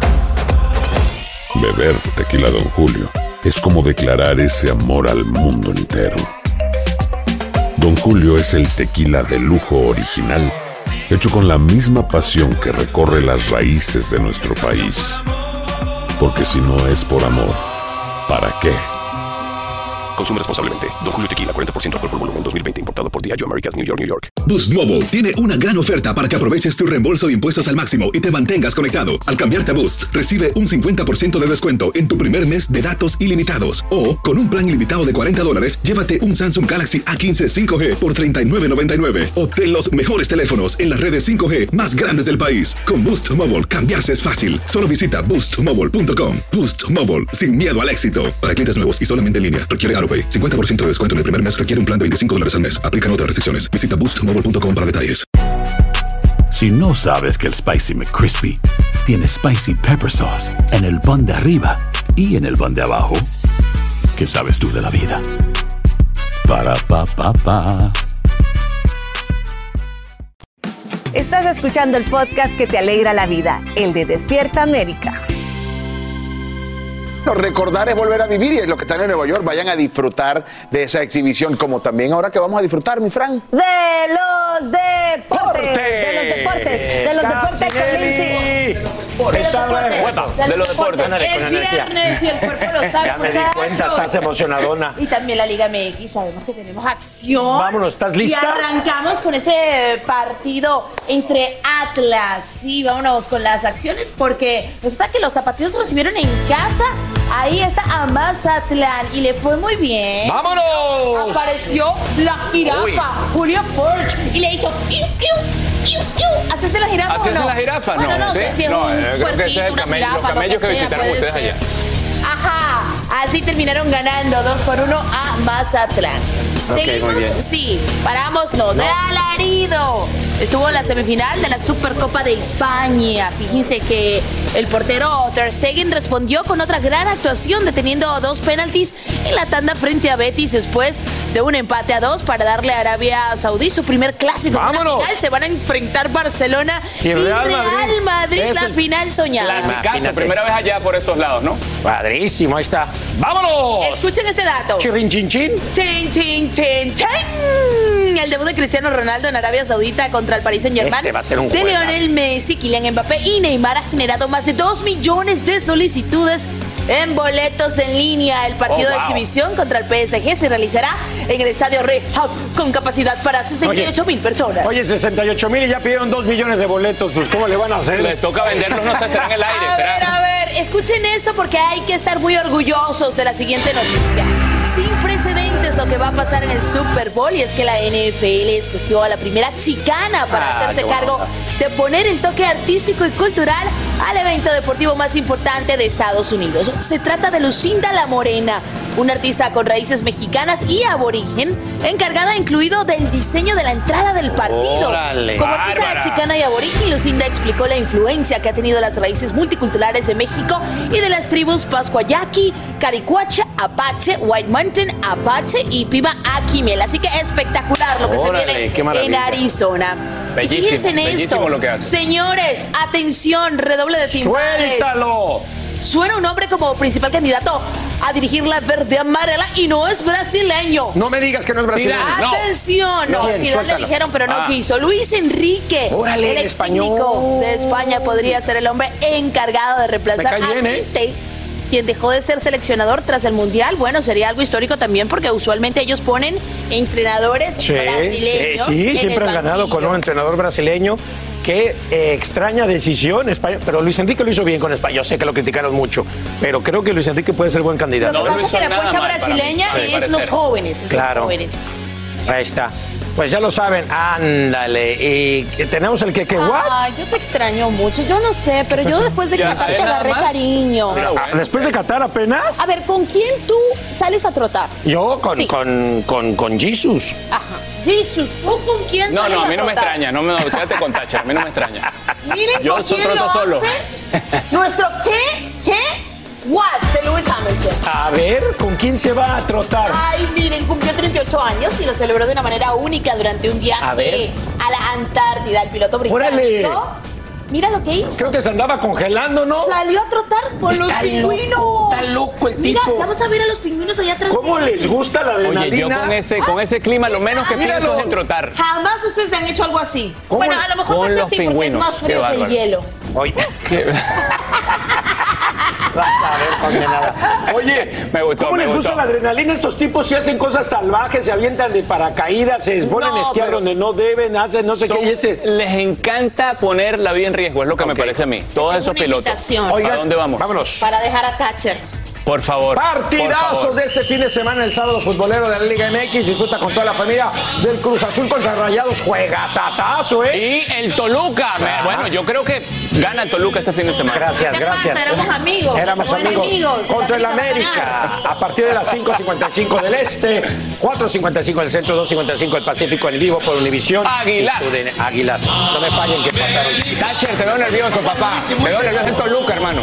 Beber tequila Don Julio es como declarar ese amor al mundo entero. Don Julio es el tequila de lujo original, hecho con la misma pasión que recorre las raíces de nuestro país. Porque si no es por amor, ¿para qué? Consume responsablemente. Don Julio Tequila, 40% alcohol por volumen, 2020. Importado por Diageo Americas, New York, New York. Boost Mobile tiene una gran oferta para que aproveches tu reembolso de impuestos al máximo y te mantengas conectado. Al cambiarte a Boost, recibe un 50% de descuento en tu primer mes de datos ilimitados. O, con un plan ilimitado de $40, llévate un Samsung Galaxy A15 5G por $39.99. Obtén los mejores teléfonos en las redes 5G más grandes del país. Con Boost Mobile, cambiarse es fácil. Solo visita boostmobile.com. Boost Mobile, sin miedo al éxito. Para clientes nuevos y solamente en línea, requiere AutoPay. 50% de descuento en el primer mes requiere un plan de $25 al mes. Aplican otras restricciones. Visita boostmobile.com para detalles. Si no sabes que el Spicy McCrispy tiene Spicy Pepper Sauce en el pan de arriba y en el pan de abajo, ¿qué sabes tú de la vida? Para, pa, pa, pa. Estás escuchando el podcast que te alegra la vida, el de Despierta América. No, recordar es volver a vivir, y es lo que están en Nueva York. Vayan a disfrutar de esa exhibición, como también ahora que vamos a disfrutar, mi Fran. De los deportes. De los deportes. De los deportes con Lindsay. De los deportes. Es viernes y el cuerpo lo sabe. Ya me di cuenta, estás emocionadona. Y también la Liga MX, sabemos que tenemos acción. Vámonos, ¿estás lista? Y arrancamos con este partido entre Atlas. Sí, vámonos con las acciones, porque resulta que los tapatíos recibieron en casa. Ahí está a Mazatlán y le fue muy bien. ¡Vámonos! Apareció la jirafa, Julio Forge, y le hizo iu, iu, iu, iu. ¿Haces la jirafa o no? ¿La jirafa? Bueno, no, no sé si es un creo que ese es el camello, los camellos que visitaron ustedes allá. Ajá, así terminaron ganando 2-1 a Mazatlán. Seguimos, sí, paramos, no, de alarido. Estuvo en la semifinal de la Supercopa de España. Fíjense que el portero Ter Stegen respondió con otra gran actuación, deteniendo 2 penaltis en la tanda frente a Betis después de un empate a 2 para darle a Arabia Saudí su primer clásico. ¡Vámonos! Final se van a enfrentar Barcelona y Real Madrid, la final soñada. Clasicazo, primera vez allá por estos lados, ¿no? Padrísimo, ahí está. ¡Vámonos! Escuchen este dato. Chirrin, chin, chin. Chin, chin, chin, chin. El debut de Cristiano Ronaldo en Arabia Saudita contra el Paris Saint-Germain. Este va a ser un de juegazo. Lionel Messi, Kylian Mbappé y Neymar ha generado más de 2 millones de solicitudes en boletos en línea. El partido de exhibición contra el PSG se realizará en el estadio Rehab con capacidad para 68,000 personas. Oye, 68,000 y ya pidieron 2 millones de boletos. Pues, ¿cómo le van a hacer? Les toca venderlos, no sé, será en el aire. A ver, escuchen esto porque hay que estar muy orgullosos de la siguiente noticia. Sin precedentes lo que va a pasar en el Super Bowl, y es que la NFL escogió a la primera chicana para hacerse cargo de poner el toque artístico y cultural al evento deportivo más importante de Estados Unidos. Se trata de Lucinda La Morena, una artista con raíces mexicanas y aborigen, encargada incluido del diseño de la entrada del partido. ¡Órale! Como artista chicana y aborigen, Lucinda explicó la influencia que ha tenido las raíces multiculturales de México y de las tribus Pascuayaqui, Caricuacha, Apache, White Mountain, Apache y Piba Aquimel. Así que espectacular lo que se viene en Arizona. Bellísimo, Fíjense en bellísimo esto. lo que hace. Señores, atención, redoble de timbales. ¡Suéltalo! Suena un hombre como principal candidato a dirigir la verde amarela y no es brasileño. No me digas que no es brasileño. Atención, no, Bien, si no suéltalo. le dijeron, pero no quiso. Luis Enrique, Órale, el en ex técnico de España, podría ser el hombre encargado de reemplazar Me cae bien, a Tite, quien dejó de ser seleccionador tras el Mundial. Bueno, sería algo histórico también porque usualmente ellos ponen entrenadores brasileños. Sí, siempre han ganado con un entrenador brasileño. Qué extraña decisión, España, pero Luis Enrique lo hizo bien con España. Yo sé que lo criticaron mucho, pero creo que Luis Enrique puede ser buen candidato. Lo que pasa es que la apuesta brasileña es los jóvenes. Claro. Ahí está. Pues ya lo saben, ándale. Y tenemos el que what? Ay, yo te extraño mucho. Yo no sé, pero yo después de Qatar te agarré cariño. ¿Después de Qatar apenas? A ver, ¿con quién tú sales a trotar? Yo con Jesus. Ajá. Jesus, ¿tú con quién sales No, a mí no me trotar? extraña. No, quédate con Thatcher, a mí no me extraña. Miren Yo con quién troto lo solo. hace nuestro ¿qué? What de Lewis Hamilton. A ver, ¿con quién se va a trotar? Ay, miren, cumplió 38 años y lo celebró de una manera única durante un viaje a la Antártida. El piloto británico. ¡Órale! Mira lo que hizo. Creo que se andaba congelando, ¿no? Salió a trotar con los pingüinos. Está loco el tipo. Mira, vamos a ver a los pingüinos allá atrás. ¿Cómo les gusta la adrenalina? Oye, yo con ese clima lo menos que pienso es en trotar. Jamás ustedes han hecho algo así. ¿Cómo? Bueno, a lo mejor Con Tacha los sí, porque es pingüinos. más Qué frío que el bárbaro. hielo. Oye. Vas a ver, condenada. Oye, me gustó, ¿cómo me les gusta gustó. la adrenalina? Estos tipos si hacen cosas salvajes, se avientan de paracaídas, se ponen a esquiar pero donde no deben, hacen no sé qué. Y Les encanta poner la vida en riesgo, es lo que me parece a mí. Todos esos una pilotos. invitación. ¿A Oigan, dónde vamos? Vámonos. Para dejar a Thatcher. Por favor. Partidazos de este fin de semana, el sábado futbolero de la Liga MX. Disfruta con toda la familia del Cruz Azul contra Rayados. Juegasasazo, ¿eh? Y el Toluca. Bueno, yo creo que gana el Toluca este fin de semana. Gracias, gracias. Éramos amigos. Éramos Buenos amigos. Contra el América. América. A partir de las 5:55 del Este, 4:55 del Centro, 2:55 del Pacífico, en vivo por Univisión. Águilas. Águilas. No me fallen que empataron, chiquitos. Thatcher, te veo nervioso, papá. Te veo nervioso en Toluca, hermano.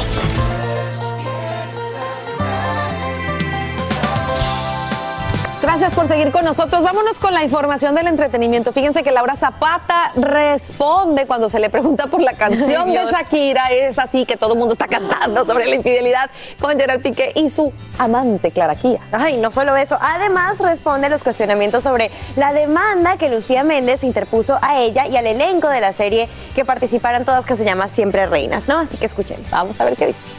Gracias por seguir con nosotros. Vámonos con la información del entretenimiento. Fíjense que Laura Zapata responde cuando se le pregunta por la canción de Shakira. Es así que todo el mundo está cantando sobre la infidelidad con Gerard Piqué y su amante Clara Kia. Ay, no solo eso. Además, responde a los cuestionamientos sobre la demanda que Lucía Méndez interpuso a ella y al elenco de la serie que participaron todas, que se llama Siempre Reinas, ¿no? Así que escuchemos. Vamos a ver qué dice.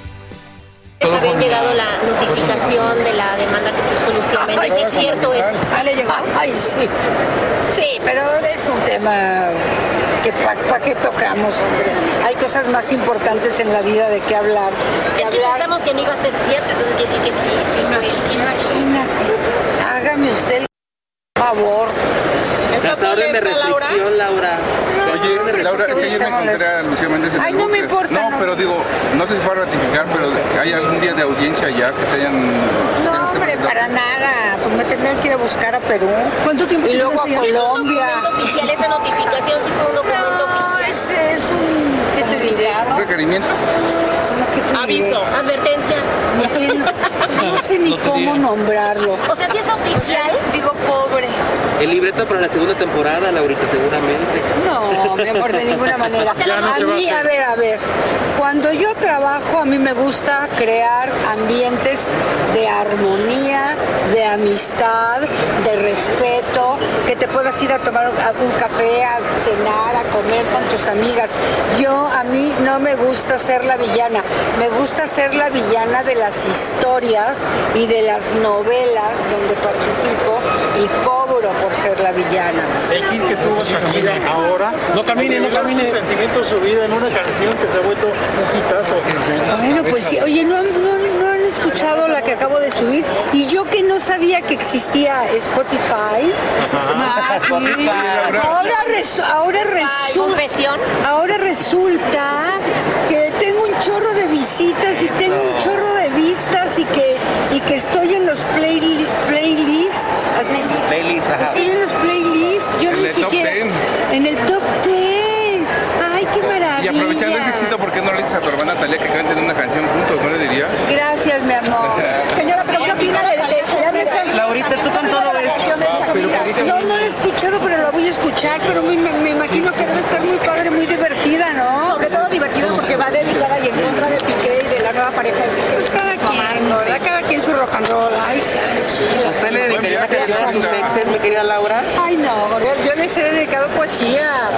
¿Les había llegado la notificación de la demanda que puso Lucía Méndez? ¿Es cierto eso? ¿Le llegó? Ay, sí. Sí, pero es un tema que ¿para qué tocamos, hombre? Hay cosas más importantes en la vida de qué hablar. Es que pensamos que no iba a ser cierto, entonces quiere decir que sí. Imagínate, hágame usted el favor. Hasta orden de restricción, Laura. Oye, Laura, es que ayer me encontré a Lucía Méndez en Ay, el no me boxer. importa. No, pero digo, no sé si fue a ratificar, pero ¿hay algún día de audiencia ya que te hayan... No, hombre, para nada. Pues me tendrían que ir a buscar a Perú. ¿Cuánto tiempo Y luego a ¿Es un Colombia. documento oficial esa notificación? ¿Sí fue un documento oficial? Es un... ¿Qué te diré? ¿Un requerimiento? ¿Cómo que te diré? Aviso, advertencia. Como que no sé ni cómo nombrarlo. O sea, si es oficial. O sea, digo, pobre. El libreto para la segunda temporada, Laurita, seguramente. No, mi amor, de ninguna manera. A ver, cuando yo trabajo, a mí me gusta crear ambientes de armonía, de amistad, de respeto, que te puedas ir a tomar un café, a cenar, a comer con tus amigas. A mí no me gusta ser la villana, me gusta ser la villana de las historias y de las novelas donde participo y cobro por ser la villana. El hit que tuvo Shakira ahora. No camine. Sus sentimientos, su vida en una canción que se ha vuelto un hitazo. Bueno, pues sí, oye, no han escuchado la que acabo de subir y yo que no sabía que existía Spotify. Ahora resulta que tengo un chorro de visitas y tengo un chorro de vistas y que estoy en los playlists. Estoy en los playlists. Yo ni siquiera en el top 10. Ay, qué maravilla. Y aprovechando ese éxito, ¿por qué no le dices a tu hermana Talía que canten una canción juntos? ¿No le dirías? Gracias, mi amor. Señora, pero ¿qué opina de Laurita, tú con todo eso. No la he escuchado, pero la voy a escuchar, pero me imagino que debe estar muy padre, muy divertida, ¿no? Sobre todo divertida porque va dedicada y en contra de Piqué y de la nueva pareja de Piqué. Pues cada quien, ¿verdad? Cada quien su rock and roll. Ay, sí. ¿Usted le dedicaría una canción a sus exes, mi querida Laura? Ay, no, yo les he dedicado poesías.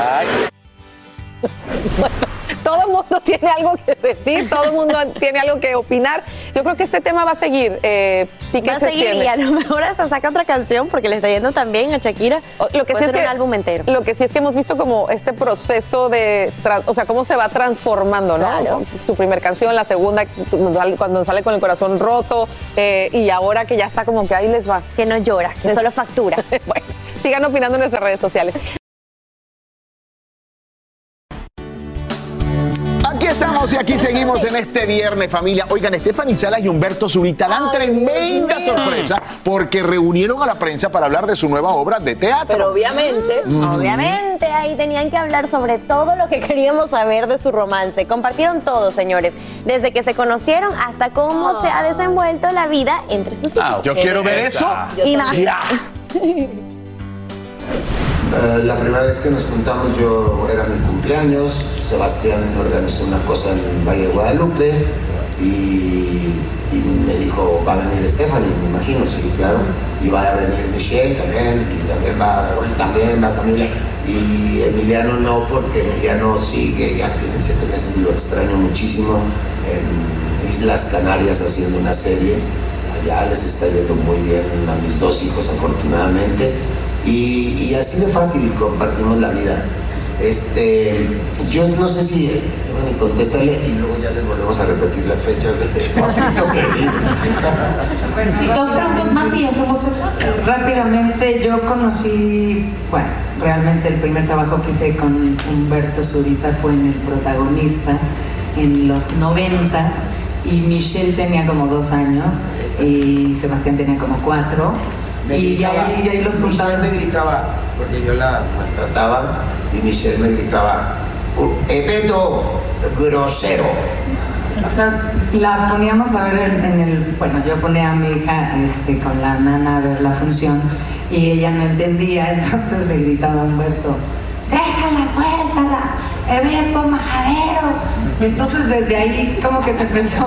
Todo el mundo tiene algo que decir, todo el mundo tiene algo que opinar. Yo creo que este tema va a seguir. Piqué va a seguir y a lo mejor hasta saca otra canción porque le está yendo también a Shakira. Lo que sí es un álbum entero. Lo que sí es que hemos visto como este proceso de, o sea, cómo se va transformando, ¿no? Claro. Su primer canción, la segunda, cuando sale con el corazón roto, y ahora que ya está como que ahí les va. Que no llora, que solo factura. Bueno, sigan opinando en nuestras redes sociales. Aquí estamos y aquí seguimos en este viernes, familia. Oigan, Stephanie Salas y Humberto Zurita dan tremenda sorpresa porque reunieron a la prensa para hablar de su nueva obra de teatro. Pero obviamente ahí tenían que hablar sobre todo lo que queríamos saber de su romance. Compartieron todo, señores, desde que se conocieron hasta cómo se ha desenvuelto la vida entre sus hijos. Yo quiero ver eso. Y más. La primera vez que nos juntamos era mi cumpleaños, Sebastián me organizó una cosa en Valle de Guadalupe y me dijo, va a venir Stephanie, me imagino, sí, claro, y va a venir Michelle también, y también va Camila, y Emiliano no, porque Emiliano sigue, ya tiene 7 meses y lo extraño muchísimo, en Islas Canarias haciendo una serie, allá les está yendo muy bien a mis 2 hijos afortunadamente. Y así de fácil compartimos la vida. Yo no sé si Stephanie, contéstale y luego ya les volvemos a repetir las fechas de Bueno, sí, 2 preguntas más y hacemos eso. Rápidamente, yo conocí, realmente el primer trabajo que hice con Humberto Zurita fue en El Protagonista en los 90s y Michelle tenía como 2 años y Sebastián tenía como 4. Y ahí los juntamos. Michelle me gritaba, porque yo la maltrataba, y Michelle me gritaba, Beto, grosero. O sea, la poníamos a ver en el... Bueno, yo ponía a mi hija con la nana a ver la función y ella no entendía, entonces le gritaba a Humberto, déjala, suéltala, Beto majadero. Entonces desde ahí como que se empezó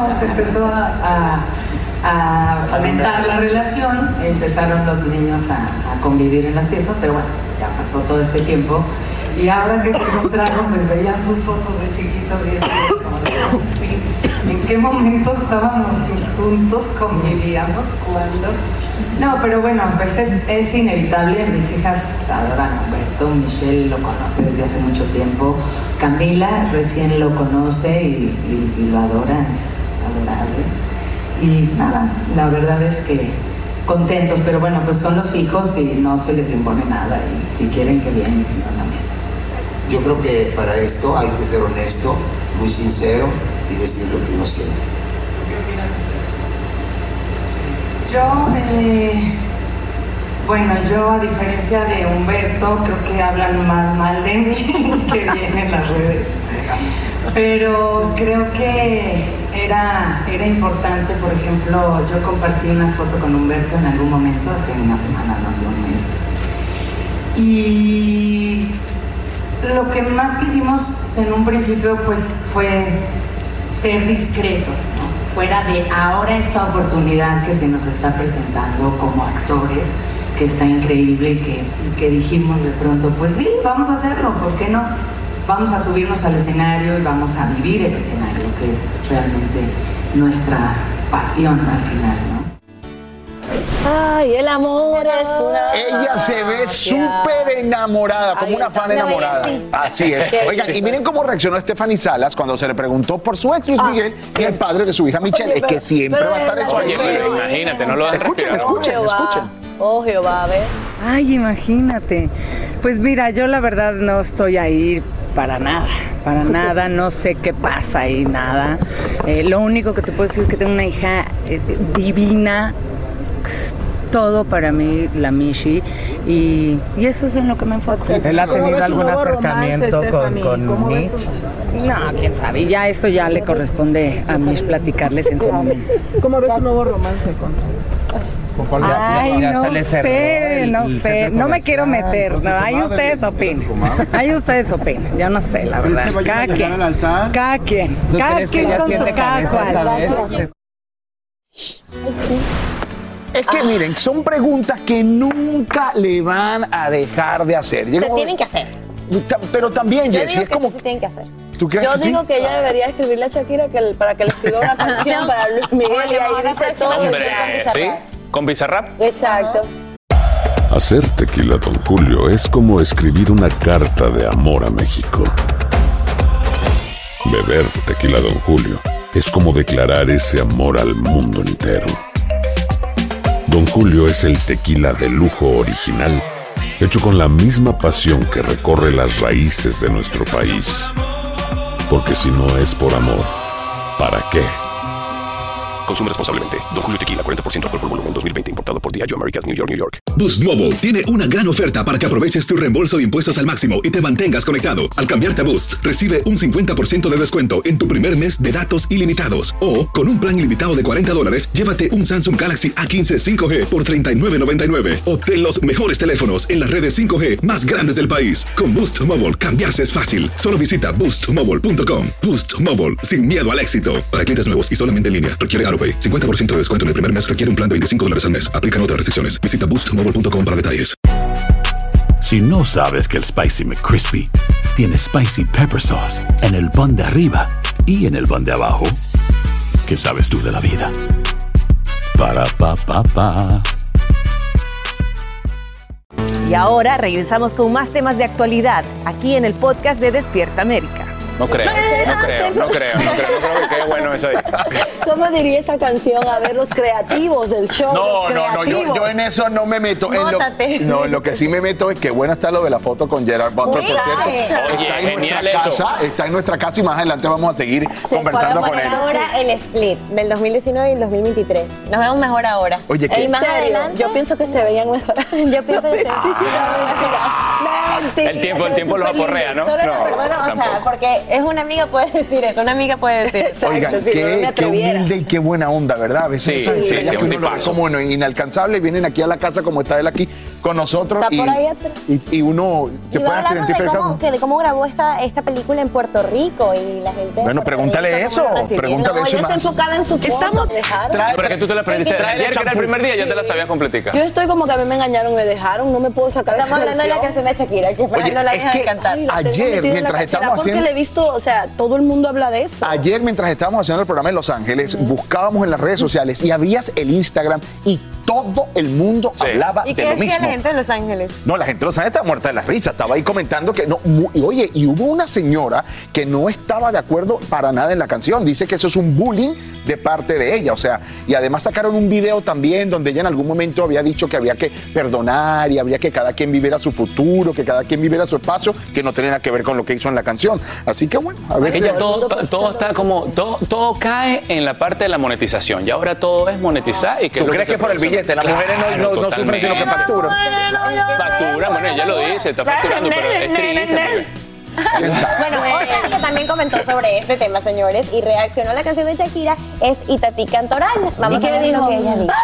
a fomentar la relación, empezaron los niños a convivir en las fiestas, pero bueno, pues ya pasó todo este tiempo y ahora que se encontraron pues veían sus fotos de chiquitos y como de, sí, ¿en qué momento estábamos juntos, convivíamos, cuándo? No, pero bueno, pues es inevitable, mis hijas adoran a Humberto, Michelle lo conoce desde hace mucho tiempo, Camila recién lo conoce y lo adora, es adorable. Y nada, la verdad es que contentos, pero bueno, pues son los hijos y no se les impone nada y si quieren que bien y si no también. Yo creo que para esto hay que ser honesto, muy sincero y decir lo que uno siente. Yo a diferencia de Humberto, creo que hablan más mal de mí que bien en las redes. Pero creo que era importante, por ejemplo, yo compartí una foto con Humberto en algún momento, hace una semana, no sé, un mes. Y lo que más quisimos en un principio pues fue ser discretos, ¿no? Fuera de ahora esta oportunidad que se nos está presentando como actores, que está increíble y que dijimos de pronto, pues sí, vamos a hacerlo, ¿por qué no? Vamos a subirnos al escenario y vamos a vivir el escenario, que es realmente nuestra pasión al final, ¿no? Ay, el amor es una... Ella se ve súper enamorada, como una fan enamorada. Así es. Oigan, y miren cómo reaccionó Stephanie Salas cuando se le preguntó por su ex Luis Miguel y el padre de su hija Michelle. Es que siempre va a estar eso. Oye, pero imagínate, no lo han Escuchen. Oh, Jehová, a ver. Ay, imagínate. Pues mira, yo la verdad no estoy ahí para nada, no sé qué pasa ahí, nada. Lo único que te puedo decir es que tengo una hija divina, todo para mí, la Michi, y eso es en lo que me enfoco. ¿Él ha tenido algún acercamiento con Mitch? No, quién sabe, ya eso ya le corresponde a Mitch platicarles en su momento. ¿Cómo ves un nuevo romance con Ay, no sé, no me quiero meter, no, ahí ustedes opinen, yo no sé, la verdad, cada quien con su cada cual. Es que miren, son preguntas que nunca le van a dejar de hacer. Se tienen que hacer. Pero también, Jessy, es como... Se tienen que hacer. ¿Tú crees Yo que digo sí? que ella debería escribirle a Shakira para que le escriba una canción para Luis Miguel y ahí dice todo. Hombre, ¿sí? ¿Con Bizarrap? Exacto. Hacer Tequila Don Julio es como escribir una carta de amor a México. Beber Tequila Don Julio es como declarar ese amor al mundo entero. Don Julio es el tequila de lujo original, hecho con la misma pasión que recorre las raíces de nuestro país. Porque si no es por amor, ¿para qué? Consume responsablemente. Don Julio Tequila, 40% alcohol por volumen, 2020. Importado por Diageo Americas, New York, New York. Boost Mobile tiene una gran oferta para que aproveches tu reembolso de impuestos al máximo y te mantengas conectado. Al cambiarte a Boost, recibe un 50% de descuento en tu primer mes de datos ilimitados. O, con un plan ilimitado de $40, llévate un Samsung Galaxy A15 5G por $39.99. Obtén los mejores teléfonos en las redes 5G más grandes del país. Con Boost Mobile, cambiarse es fácil. Solo visita boostmobile.com. Boost Mobile, sin miedo al éxito. Para clientes nuevos y solamente en línea, requiere AroPay. 50% de descuento en el primer mes requiere un plan de $25 al mes. Aplican otras restricciones. Visita boostmobile.com para detalles. Si no sabes que el Spicy McCrispy tiene Spicy Pepper Sauce en el pan de arriba y en el pan de abajo, ¿qué sabes tú de la vida? Para, pa, pa, pa. Y ahora regresamos con más temas de actualidad aquí en el podcast de Despierta América. No creo que quede bueno eso ahí. ¿Cómo diría esa canción? A ver, los creativos del show. No, yo en eso no me meto. Lo que sí me meto es que bueno está lo de la foto con Gerard Butler, por cierto. Está en nuestra casa y más adelante vamos a seguir conversando con él. Ahora el split del 2019 y el 2023. Nos vemos mejor ahora. Oye, ¿qué? Y más adelante, yo pienso que se veían mejor. Yo pienso que El tiempo lo aporrea, ¿no? Perdón, o sea, porque es una amiga puede decir eso, una amiga puede decir eso. Oigan, qué humilde y qué buena onda, ¿verdad? A veces sí, un tipazo. Como inalcanzable, vienen aquí a la casa como está él aquí con nosotros. Está por ahí atrás. Y uno se puede identificar. De cómo grabó esta película en Puerto Rico y la gente. Bueno, pregúntale eso. Pregúntale eso. Ella está enfocada en su foto. Pero que tú te la aprendiste ayer, que era el primer día, ya te la sabías completica. Yo estoy como que a mí me engañaron, me dejaron, no me puedo sacar. Estamos hablando de la canción de Shakira, que Fran no la deja de cantar. Ayer, mientras estábamos haciendo... Porque le he visto, o sea, todo el mundo habla de eso. Ayer, mientras estábamos haciendo el programa en Los Ángeles, buscábamos en las redes sociales y abrías el Instagram y todo el mundo hablaba de lo mismo. ¿Y qué decía la gente de Los Ángeles? No, la gente de Los Ángeles estaba muerta de la risa. Estaba ahí comentando que no... y hubo una señora que no estaba de acuerdo para nada en la canción. Dice que eso es un bullying de parte de ella. O sea, y además sacaron un video también donde ella en algún momento había dicho que había que perdonar y habría que cada quien viviera su futuro, que cada quien viviera su espacio, que no tenía nada que ver con lo que hizo en la canción. Así que bueno, a veces... Ella todo está como... Todo cae en la parte de la monetización. Y ahora todo es monetizar. Y que ¿Tú crees que por el billete? Las mujeres no sufren sino que facturan. Facturan, bueno, ella lo dice, está facturando, pero es triste. Bueno, otra que también comentó sobre este tema, señores, y reaccionó a la canción de Shakira es Itatí Cantoral. Vamos a ver lo que ella dijo.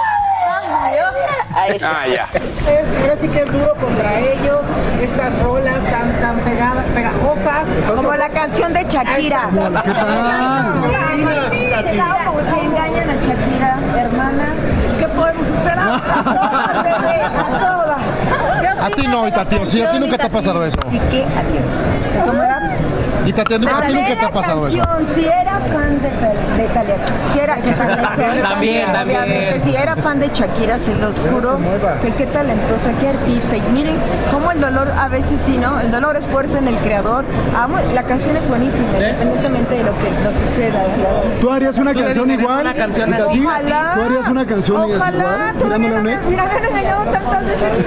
Ya. Ahora sí que es duro contra ellos, estas rolas tan pegajosas. Como la canción de Shakira. ¿Qué tal? Si engañan a Shakira, hermana, ¿qué podemos esperar? A todas. A ti no, Itatí, sí, a ti nunca te ha pasado eso. ¿Y qué? Adiós. ¿Cómo era? Y a ti nunca te ha pasado eso. Si era fan de Italia, si era que también. Si era fan de Shakira, se los juro que qué talentosa, qué artista. Y miren cómo el dolor a veces sí, ¿no? El dolor es fuerza en el creador. La canción es buenísima, independientemente de lo que nos suceda. ¿Tú harías una canción igual? Ojalá. ¿Tú harías una canción igual? Ojalá. Todavía no me han engañado tantas veces.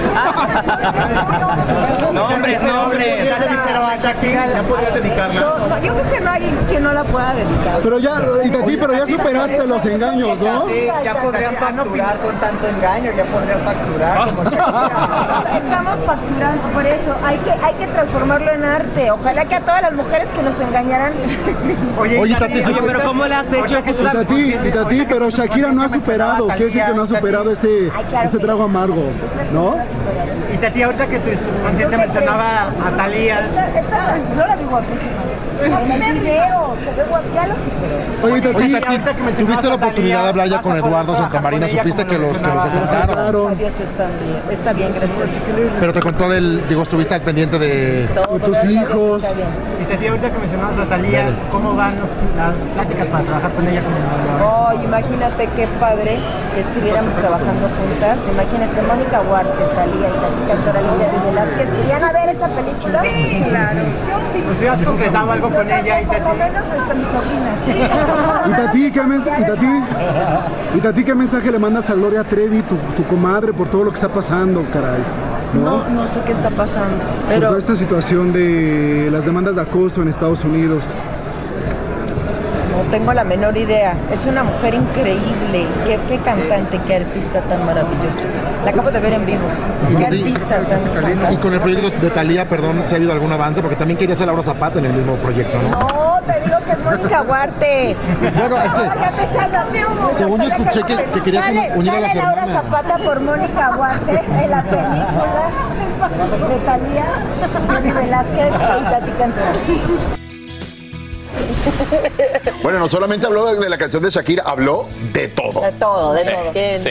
No, hombre. Pero a Shakira la podrías dedicarla. No, yo creo que no hay quien no la pueda dedicar. Pero ya, Itatí, ya superaste los engaños, ¿no? Ya podrías facturar con tanto engaño, ya podrías facturar como Shakira. Estamos facturando, por eso hay que transformarlo en arte. Ojalá que a todas las mujeres que nos engañaran. Oye, Itatí, pero ¿cómo le has hecho? Itatí, pero Shakira no ha superado. ¿Qué es que no ha superado ese trago amargo? ¿No? Itatí, ahorita que tu subconsciente mencionaba a Thalía. Yo la vi guapísima. En video, se ve guapa, ya lo superó. Oye, Itatí, tuviste la oportunidad de hablar ya con Eduardo Santamarina, supiste que los aceptaron. Dios está bien, gracias. Pero te contó estuviste al pendiente de tus hijos. Itatí, ahorita que mencionabas a Thalía, ¿cómo van las pláticas para trabajar con ella? Imagínate qué padre que estuviéramos trabajando juntas. Imagínense, Mónica Huarte, Thalía y Itatí Cantoral y Velázquez. ¿Querían a ver esa película? Sí, claro. Yo sí. Pues has concretado algo con ella, Itatí. Por lo menos hasta mis sobrinas. Itatí, ¿qué mensaje le mandas a Gloria Trevi, tu comadre, por todo lo que está pasando, caray? No sé qué está pasando. Por toda esta situación de las demandas de acoso en Estados Unidos. No tengo la menor idea. Es una mujer increíble. Qué cantante, qué artista tan maravillosa. La acabo de ver en vivo. Qué artista tan fantástica. Y con el proyecto de Thalía, ¿se ha habido algún avance? Porque también quería ser Laura Zapata en el mismo proyecto, ¿no? No, te digo que es Mónica Huarte. Bueno, es que... Ya te echando a mí, según yo escuché que querías unir a las hermanas. Laura Zapata por Mónica Huarte en la película de Thalía, Jenny Velázquez y Itatí Cantoral. Bueno, no solamente habló de la canción de Shakira, habló de todo. De todo. Sí.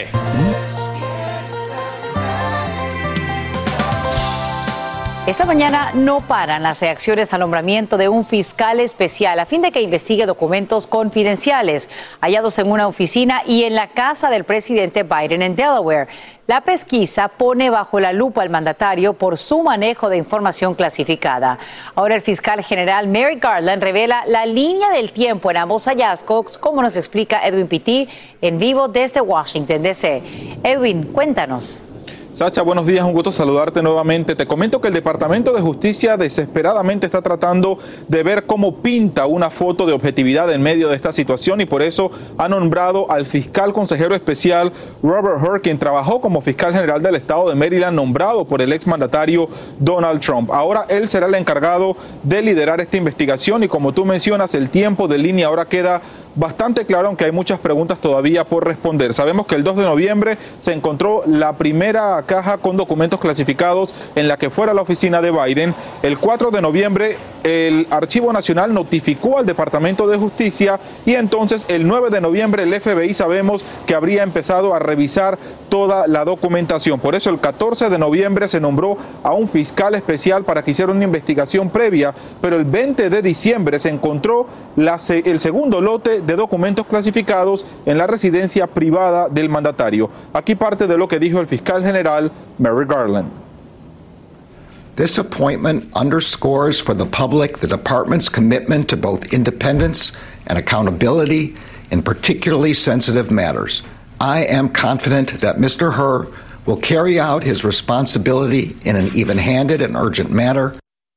Esta mañana no paran las reacciones al nombramiento de un fiscal especial a fin de que investigue documentos confidenciales hallados en una oficina y en la casa del presidente Biden en Delaware. La pesquisa pone bajo la lupa al mandatario por su manejo de información clasificada. Ahora el fiscal general Merrick Garland revela la línea del tiempo en ambos hallazgos, como nos explica Edwin Pitti en vivo desde Washington, D.C. Edwin, cuéntanos. Sacha, buenos días, un gusto saludarte nuevamente. Te comento que el Departamento de Justicia desesperadamente está tratando de ver cómo pinta una foto de objetividad en medio de esta situación y por eso ha nombrado al fiscal consejero especial Robert Hur, quien trabajó como fiscal general del estado de Maryland, nombrado por el exmandatario Donald Trump. Ahora él será el encargado de liderar esta investigación y como tú mencionas, el tiempo de línea ahora queda bastante claro, aunque hay muchas preguntas todavía por responder. Sabemos que el 2 de noviembre se encontró la primera caja con documentos clasificados en la que fuera la oficina de Biden. El 4 de noviembre el Archivo Nacional notificó al Departamento de Justicia y entonces el 9 de noviembre el FBI sabemos que habría empezado a revisar toda la documentación. Por eso el 14 de noviembre se nombró a un fiscal especial para que hiciera una investigación previa, pero el 20 de diciembre se encontró el segundo lote de documentos clasificados en la residencia privada del mandatario. Aquí parte de lo que dijo el fiscal general Merrick Garland. This appointment underscores for the public the department's commitment to both independence and accountability in particularly sensitive matters. I am confident that Mr. Hur will carry out his responsibility in an even-handed and urgent manner.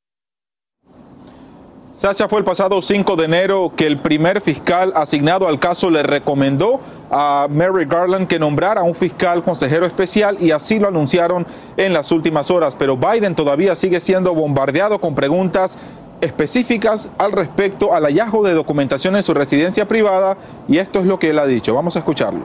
Sacha, fue el pasado 5 de enero que el primer fiscal asignado al caso le recomendó a Merrick Garland que nombrara a un fiscal consejero especial y así lo anunciaron en las últimas horas. Pero Biden todavía sigue siendo bombardeado con preguntas específicas al respecto al hallazgo de documentación en su residencia privada y esto es lo que él ha dicho. Vamos a escucharlo.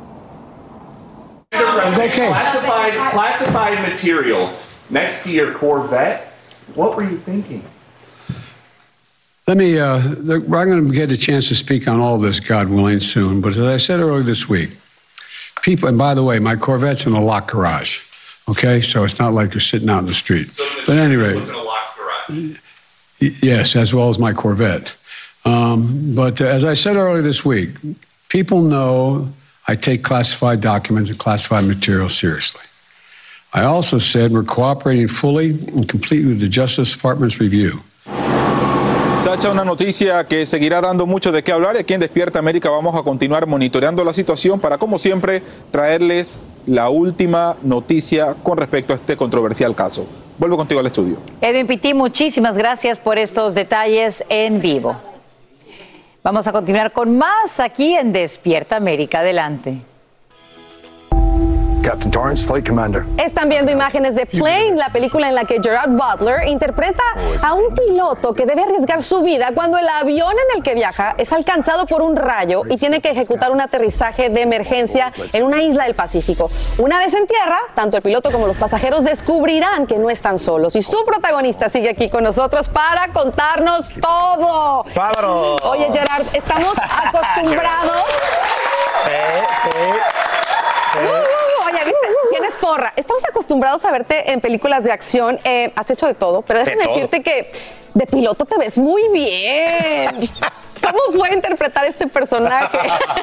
Classified material next to your Corvette. What were you thinking? Let me, I'm going to get a chance to speak on all this, God willing, soon. But as I said earlier this week, people, and by the way, my Corvette's in a locked garage, okay? So it's not like you're sitting out in the street. But at any rate, was in a locked garage. Yes, as well as my Corvette. But as I said earlier this week, people know I take classified documents and classified material seriously. I also said we're cooperating fully and completely with the Justice Department's review. Sacha, una noticia que seguirá dando mucho de qué hablar y aquí en Despierta América vamos a continuar monitoreando la situación para, como siempre, traerles la última noticia con respecto a este controversial caso. Vuelvo contigo al estudio. Edwin Pitti, muchísimas gracias por estos detalles en vivo. Vamos a continuar con más aquí en Despierta América. Adelante. Captain Torrance, Flight Commander. Están viendo imágenes de Plane, la película en la que Gerard Butler interpreta a un piloto que debe arriesgar su vida cuando el avión en el que viaja es alcanzado por un rayo y tiene que ejecutar un aterrizaje de emergencia en una isla del Pacífico. Una vez en tierra, tanto el piloto como los pasajeros descubrirán que no están solos y su protagonista sigue aquí con nosotros para contarnos todo. ¡Bárbaro! Oye, Gerard, estamos acostumbrados. Sí. Oye, ¿viste? Tienes porra. Estamos acostumbrados a verte en películas de acción. Has hecho de todo, pero déjame decirte que de piloto te ves muy bien. ¿Cómo fue interpretar este personaje?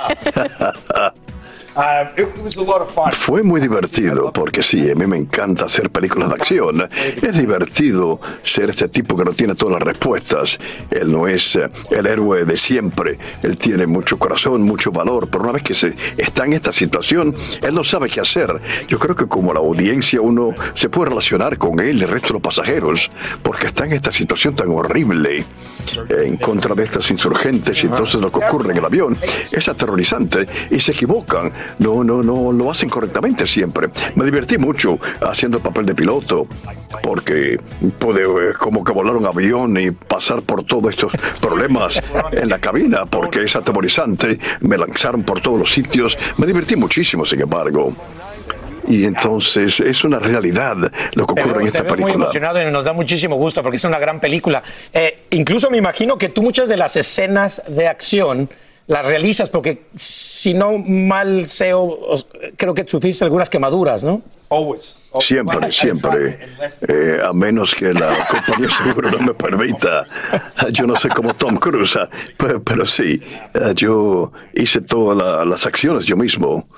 Fue muy divertido porque sí, a mí me encanta hacer películas de acción. Es divertido ser este tipo que no tiene todas las respuestas. Él no es el héroe de siempre. Él tiene mucho corazón, mucho valor, pero una vez que está en esta situación, él no sabe qué hacer. Yo creo que como la audiencia uno se puede relacionar con él y el resto de los pasajeros porque está en esta situación tan horrible en contra de estos insurgentes y entonces lo que ocurre en el avión es aterrorizante y se equivocan. No lo hacen correctamente siempre. Me divertí mucho haciendo el papel de piloto porque pude como que volar un avión y pasar por todos estos problemas en la cabina porque es atemorizante. Me lanzaron por todos los sitios. Me divertí muchísimo, sin embargo. Y entonces es una realidad lo que ocurre en esta película. Muy emocionado y nos da muchísimo gusto porque es una gran película. Incluso me imagino que tú muchas de las escenas de acción las realizas porque si no mal sé, creo que sufriste algunas quemaduras, ¿no? Siempre. A menos que la compañía de seguro no me permita. Yo no sé cómo Tom Cruise, pero sí, yo hice todas las acciones yo mismo.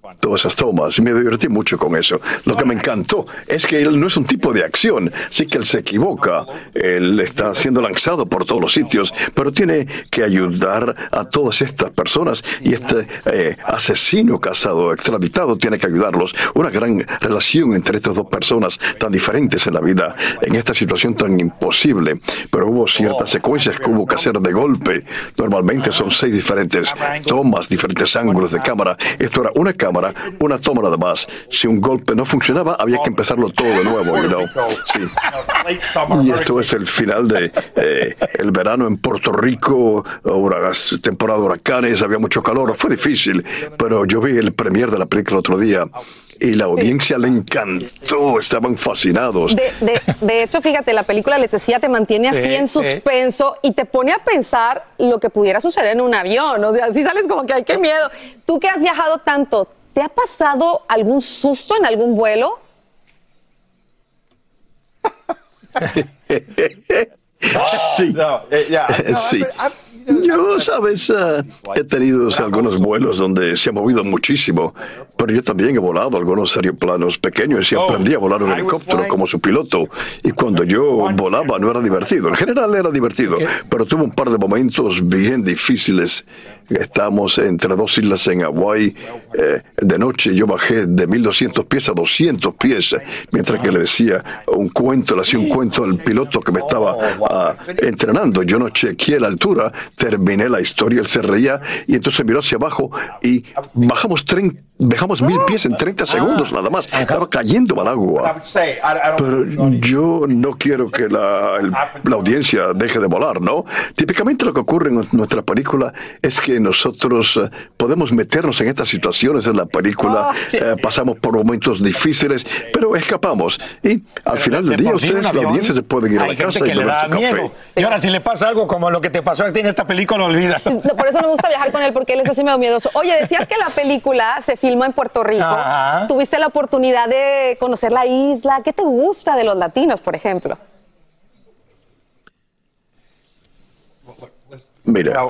todas esas tomas y me divertí mucho con eso. Lo que me encantó es que él no es un tipo de acción, sí que él se equivoca, él está siendo lanzado por todos los sitios, pero tiene que ayudar a todas estas personas y este asesino casado, extraditado, tiene que ayudarlos. Una gran relación entre estas dos personas tan diferentes en la vida, en esta situación tan imposible, pero hubo ciertas secuencias que hubo que hacer de golpe. Normalmente son 6 diferentes tomas, diferentes ángulos de cámara. Esto era una cámara, una toma nada más. Si un golpe no funcionaba, había que empezarlo todo de nuevo, Sí. Y esto es el final de el verano en Puerto Rico, temporada de huracanes, había mucho calor, fue difícil, pero yo vi el premier de la película el otro día y la audiencia le encantó, estaban fascinados. De hecho, fíjate, la película, les decía, te mantiene así en suspenso y te pone a pensar lo que pudiera suceder en un avión. O sea, así sales como que, ay, qué miedo. Tú que has viajado tanto, ¿te ha pasado algún susto en algún vuelo? Sí. Sí. Yo, sabes, he tenido algunos vuelos donde se ha movido muchísimo, pero yo también he volado algunos aeroplanos pequeños y aprendí a volar un helicóptero como su piloto. Y cuando yo volaba no era divertido. En general era divertido, pero tuve un par de momentos bien difíciles. Estábamos entre 2 islas en Hawái. De noche yo bajé de 1.200 pies a 200 pies, mientras que le decía un cuento, le hacía un cuento al piloto que me estaba entrenando. Yo no chequeé la altura, terminé la historia, él se reía y entonces miró hacia abajo y bajamos 1.000 pies en 30 segundos nada más. Estaba cayendo al agua. Pero yo no quiero que la audiencia deje de volar, ¿no? Típicamente lo que ocurre en nuestra película es que nosotros podemos meternos en estas situaciones en la película, pasamos por momentos difíciles, pero escapamos. Y al final del día ustedes, la audiencia, se pueden ir a la casa y beber su café. Y ahora si le pasa algo como lo que te pasó a ti en esta película, olvídalo. Por eso no me gusta viajar con él, porque él es así medio miedoso. Oye, decías que la película se filma en Puerto Rico. Ajá. Tuviste la oportunidad de conocer la isla. ¿Qué te gusta de los latinos, por ejemplo? Mira,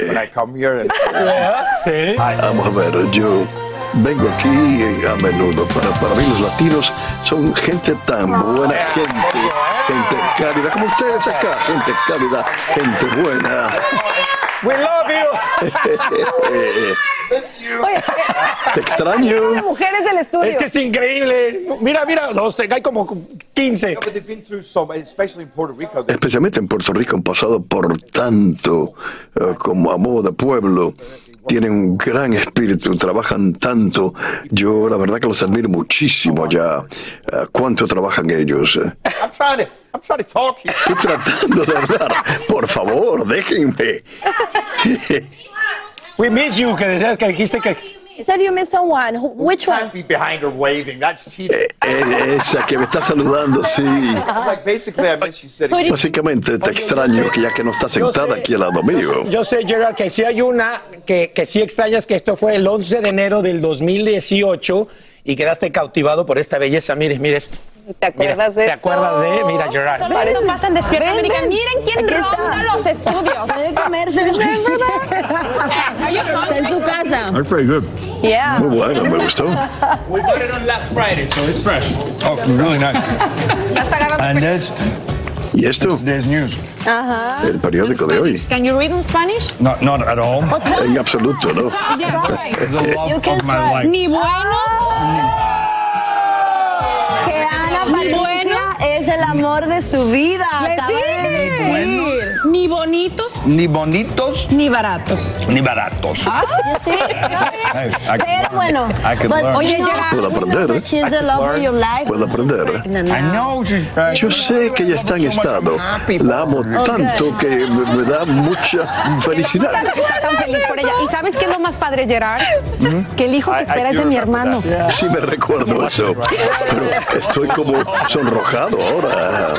vamos a ver, yo vengo aquí a menudo. Para mí los latinos son gente tan buena, gente cálida, como ustedes acá, gente cálida, gente buena. We love you. Oye, te extraño. Mujeres del estudio. Es que es increíble. Mira, hay como 15. Especialmente en Puerto Rico han pasado por tanto como a modo de pueblo. Tienen un gran espíritu, trabajan tanto. Yo la verdad que los admiro muchísimo allá. ¿Cuánto trabajan ellos? Estoy tratando de hablar. Por favor, déjenme. We miss you, que decías que dijiste que... Said you miss someone. Which one? Be behind her waving. That's cheating. Esa que me está saludando, sí. Basically, I miss you sitting. Básicamente te extraño que ya que no está sentada aquí al lado mío. Yo sé, Gerard, que sí hay una que sí extrañas, que esto fue el 11 de enero del 2018 y quedaste cautivado por esta belleza. Mire esto. ¿Te acuerdas de ¿Te acuerdas de? Mira, Gerard. Solo esto pasa en Despierta América. Miren quién ronda los estudios. Debe comerse. Está en su casa. They're pretty good. Yeah. Muy bueno, me gustó. We bought it on last Friday, so it's fresh. Oh, really nice. And this, ¿Y esto? there's news. Ajá. El periódico de hoy. Can you read in Spanish? Not at all. En absoluto, ¿no? The love of my life. Ni buenos. Que Ana Patricia es el amor de su vida. Ni bonitos. Ni bonitos, Ni baratos. ni baratos. Sí, pero bueno. I could learn. Oye, Gerard. Puedo aprender. She's the love of your life. Puedo aprender. I know she's trying. Yo sé que ella está en estado. La amo tanto que me da mucha felicidad. Está tan feliz por ella. ¿Y sabes qué es lo más padre, Gerard? Que el hijo que espera es de mi hermano. Sí me recuerdo eso. Pero estoy como sonrojado ahora.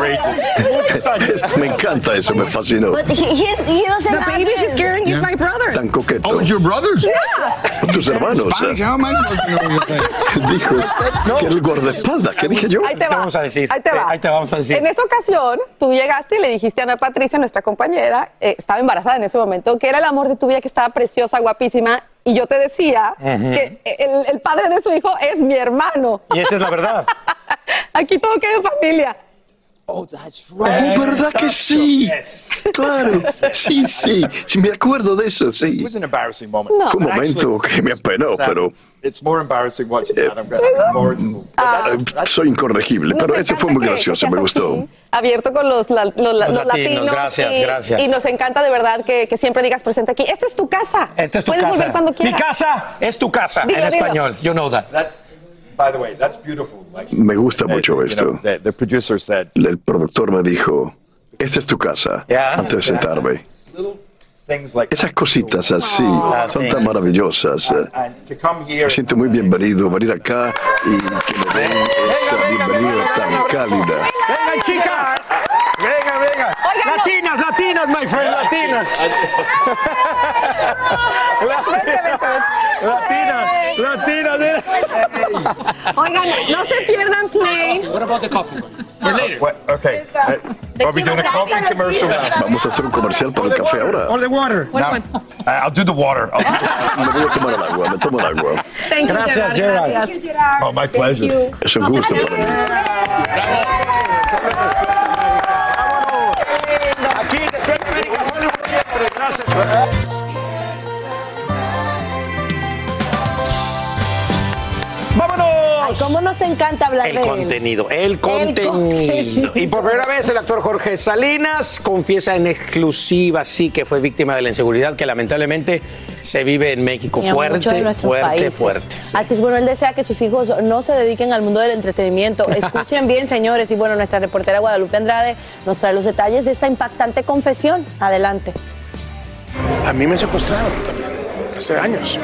Me encanta eso, me fascinó. But he doesn't The baby she's carrying is my brother's. Tan coqueto. Oh, your brothers? Son tus hermanos. Spanish, how am I supposed to know what you're saying? Dijo que el guardaespaldas. ¿Qué dije yo? Ahí te va. vamos a decir. Ahí te va. Ahí te vamos a decir. En esa ocasión, tú llegaste y le dijiste a Ana Patricia, nuestra compañera, estaba embarazada en ese momento, que era el amor de tu vida, que estaba preciosa, guapísima, y yo te decía que el padre de su hijo es mi hermano. Y esa es la verdad. Aquí todo queda en familia. ¿Verdad que sí? Claro, sí, sí me acuerdo de eso, sí. It was an embarrassing moment. No. Fue un momento que me apenó, pero It's more embarrassing watching that. I'm more. soy incorregible, pero ese fue muy gracioso, me gustó. Abierto con los latinos. Gracias. Y nos encanta de verdad que siempre digas presente aquí. Esta es tu casa. Esta es tu Puedes casa. volver cuando quieras. Mi casa es tu casa, Dilo, en dilo. español. You know that. By the way, that's beautiful. Like, Me gusta mucho esto. the producer said, El productor me dijo, esta es tu casa, antes de sentarme. things like Esas cositas así son tan maravillosas. and to come here. Me siento muy bienvenido venir acá y que me den esa bienvenida tan cálida. Vengan, chicas. Venga. Latinas, my friend, latinas. Latinas. Oigan, no se pierdan Play. What about the coffee? For later. Okay. Are we doing a coffee commercial now? Vamos a hacer un comercial para el café ahora. Or the water. I'll do the water. Me voy a tomar el agua, me tomo el agua. Thank you, Gracias, Gerard. Gerard. Gracias. Oh, my pleasure. Es un gusto para mí. Aquí, Despierta América, Hollywood siempre. Gracias. ¡Vámonos! Ay, cómo nos encanta hablar de El contenido. Y por primera vez el actor Jorge Salinas confiesa en exclusiva, sí, que fue víctima de la inseguridad que lamentablemente se vive en México. Y en muchos de nuestros países. Fuerte. Así es, bueno, él desea que sus hijos no se dediquen al mundo del entretenimiento. Escuchen bien, señores. Y bueno, nuestra reportera Guadalupe Andrade nos trae los detalles de esta impactante confesión. Adelante. A mí me secuestraron también, hace años.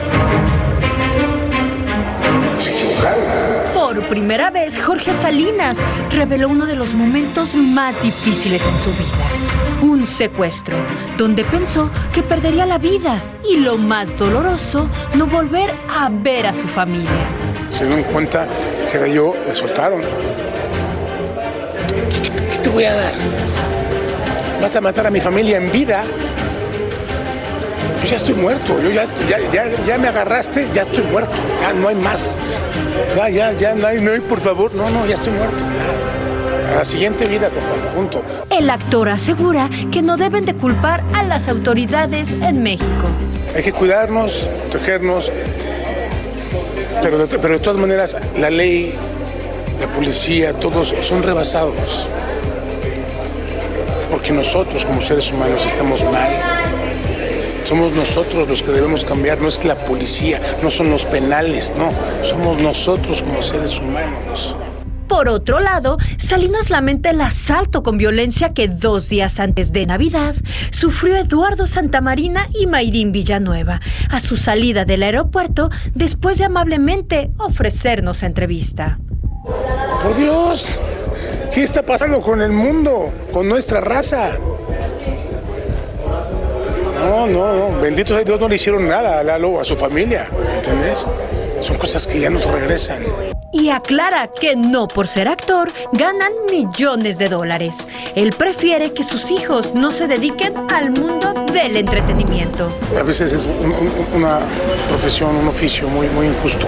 Se equivocaron. Por primera vez, Jorge Salinas reveló uno de los momentos más difíciles en su vida. Un secuestro, donde pensó que perdería la vida y lo más doloroso, no volver a ver a su familia. Se dieron cuenta que era yo, me soltaron. ¿Qué te voy a dar? ¿Vas a matar a mi familia en vida? Yo ya estoy muerto, ya me agarraste, ya estoy muerto, ya no hay más. Ya, no hay, por favor, no, ya estoy muerto, ya. A la siguiente vida, compadre, punto. El actor asegura que no deben de culpar a las autoridades en México. Hay que cuidarnos, protegernos, pero de todas maneras, la ley, la policía, todos son rebasados. Porque nosotros, como seres humanos, estamos mal. Somos nosotros los que debemos cambiar, no es la policía, no son los penales, no. Somos nosotros como seres humanos. Por otro lado, Salinas lamenta el asalto con violencia que 2 días antes de Navidad sufrió Eduardo Santamarina y Mayrín Villanueva a su salida del aeropuerto después de amablemente ofrecernos entrevista. Por Dios, ¿qué está pasando con el mundo, con nuestra raza? No, bendito sea Dios, no le hicieron nada a Lalo, a su familia, ¿entendés? Son cosas que ya nos regresan. Y aclara que no por ser actor ganan millones de dólares. Él prefiere que sus hijos no se dediquen al mundo del entretenimiento. A veces es una profesión, un oficio muy injusto.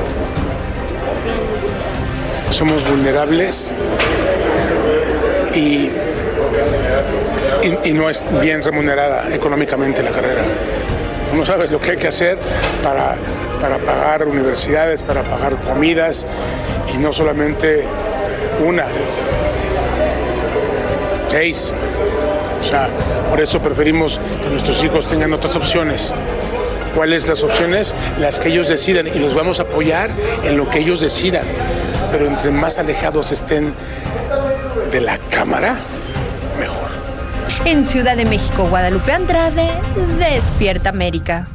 Somos vulnerables y no es bien remunerada económicamente la carrera. Tú no sabes lo que hay que hacer para pagar universidades, para pagar comidas, y no solamente una, 6. O sea, por eso preferimos que nuestros hijos tengan otras opciones. ¿Cuáles las opciones? Las que ellos decidan, y los vamos a apoyar en lo que ellos decidan. Pero entre más alejados estén de la cámara, mejor. En Ciudad de México, Guadalupe Andrade, Despierta América.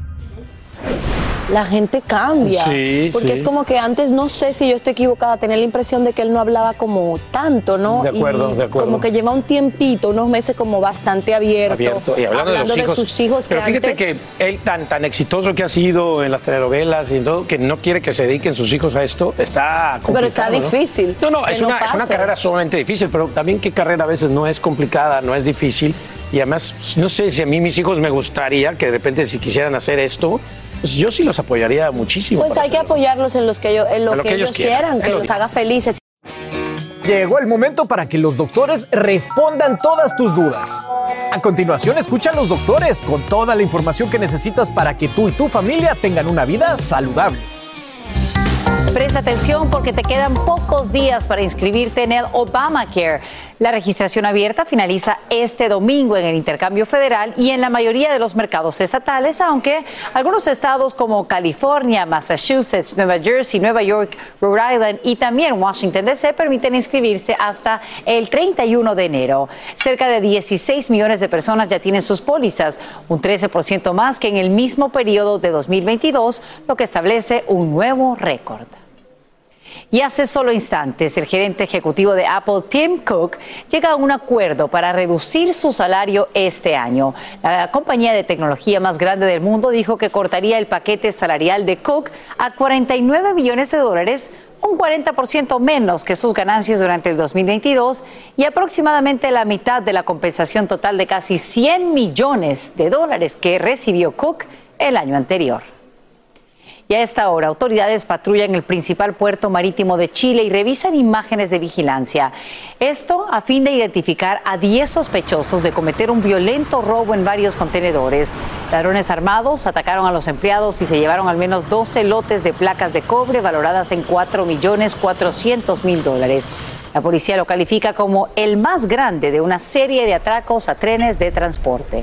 La gente cambia. Sí, porque es como que antes, no sé si yo estoy equivocada, tenía la impresión de que él no hablaba como tanto, ¿no? De acuerdo. Como que lleva un tiempito, unos meses como bastante abierto. Y hablando de sus hijos. Pero fíjate que él tan exitoso que ha sido en las telenovelas y todo, que no quiere que se dediquen sus hijos a esto, está complicado. Pero está difícil. No, es una carrera sumamente difícil, pero también qué carrera a veces no es complicada, no es difícil. Y además, no sé si a mí mis hijos me gustaría que de repente si quisieran hacer esto, Pues yo sí los apoyaría muchísimo. Pues hay que apoyarlos en lo que ellos quieran, que los haga felices. Llegó el momento para que los doctores respondan todas tus dudas. A continuación, escucha a los doctores con toda la información que necesitas para que tú y tu familia tengan una vida saludable. Presta atención porque te quedan pocos días para inscribirte en el Obamacare. La registración abierta finaliza este domingo en el intercambio federal y en la mayoría de los mercados estatales, aunque algunos estados como California, Massachusetts, Nueva Jersey, Nueva York, Rhode Island y también Washington DC permiten inscribirse hasta el 31 de enero. Cerca de 16 millones de personas ya tienen sus pólizas, un 13% más que en el mismo periodo de 2022, lo que establece un nuevo récord. Y hace solo instantes, el gerente ejecutivo de Apple, Tim Cook, llega a un acuerdo para reducir su salario este año. La compañía de tecnología más grande del mundo dijo que cortaría el paquete salarial de Cook a $49 millones, un 40% menos que sus ganancias durante el 2022 y aproximadamente la mitad de la compensación total de casi $100 millones que recibió Cook el año anterior. Y a esta hora, autoridades patrullan el principal puerto marítimo de Chile y revisan imágenes de vigilancia. Esto a fin de identificar a 10 sospechosos de cometer un violento robo en varios contenedores. Ladrones armados atacaron a los empleados y se llevaron al menos 12 lotes de placas de cobre valoradas en $4.400.000. La policía lo califica como el más grande de una serie de atracos a trenes de transporte.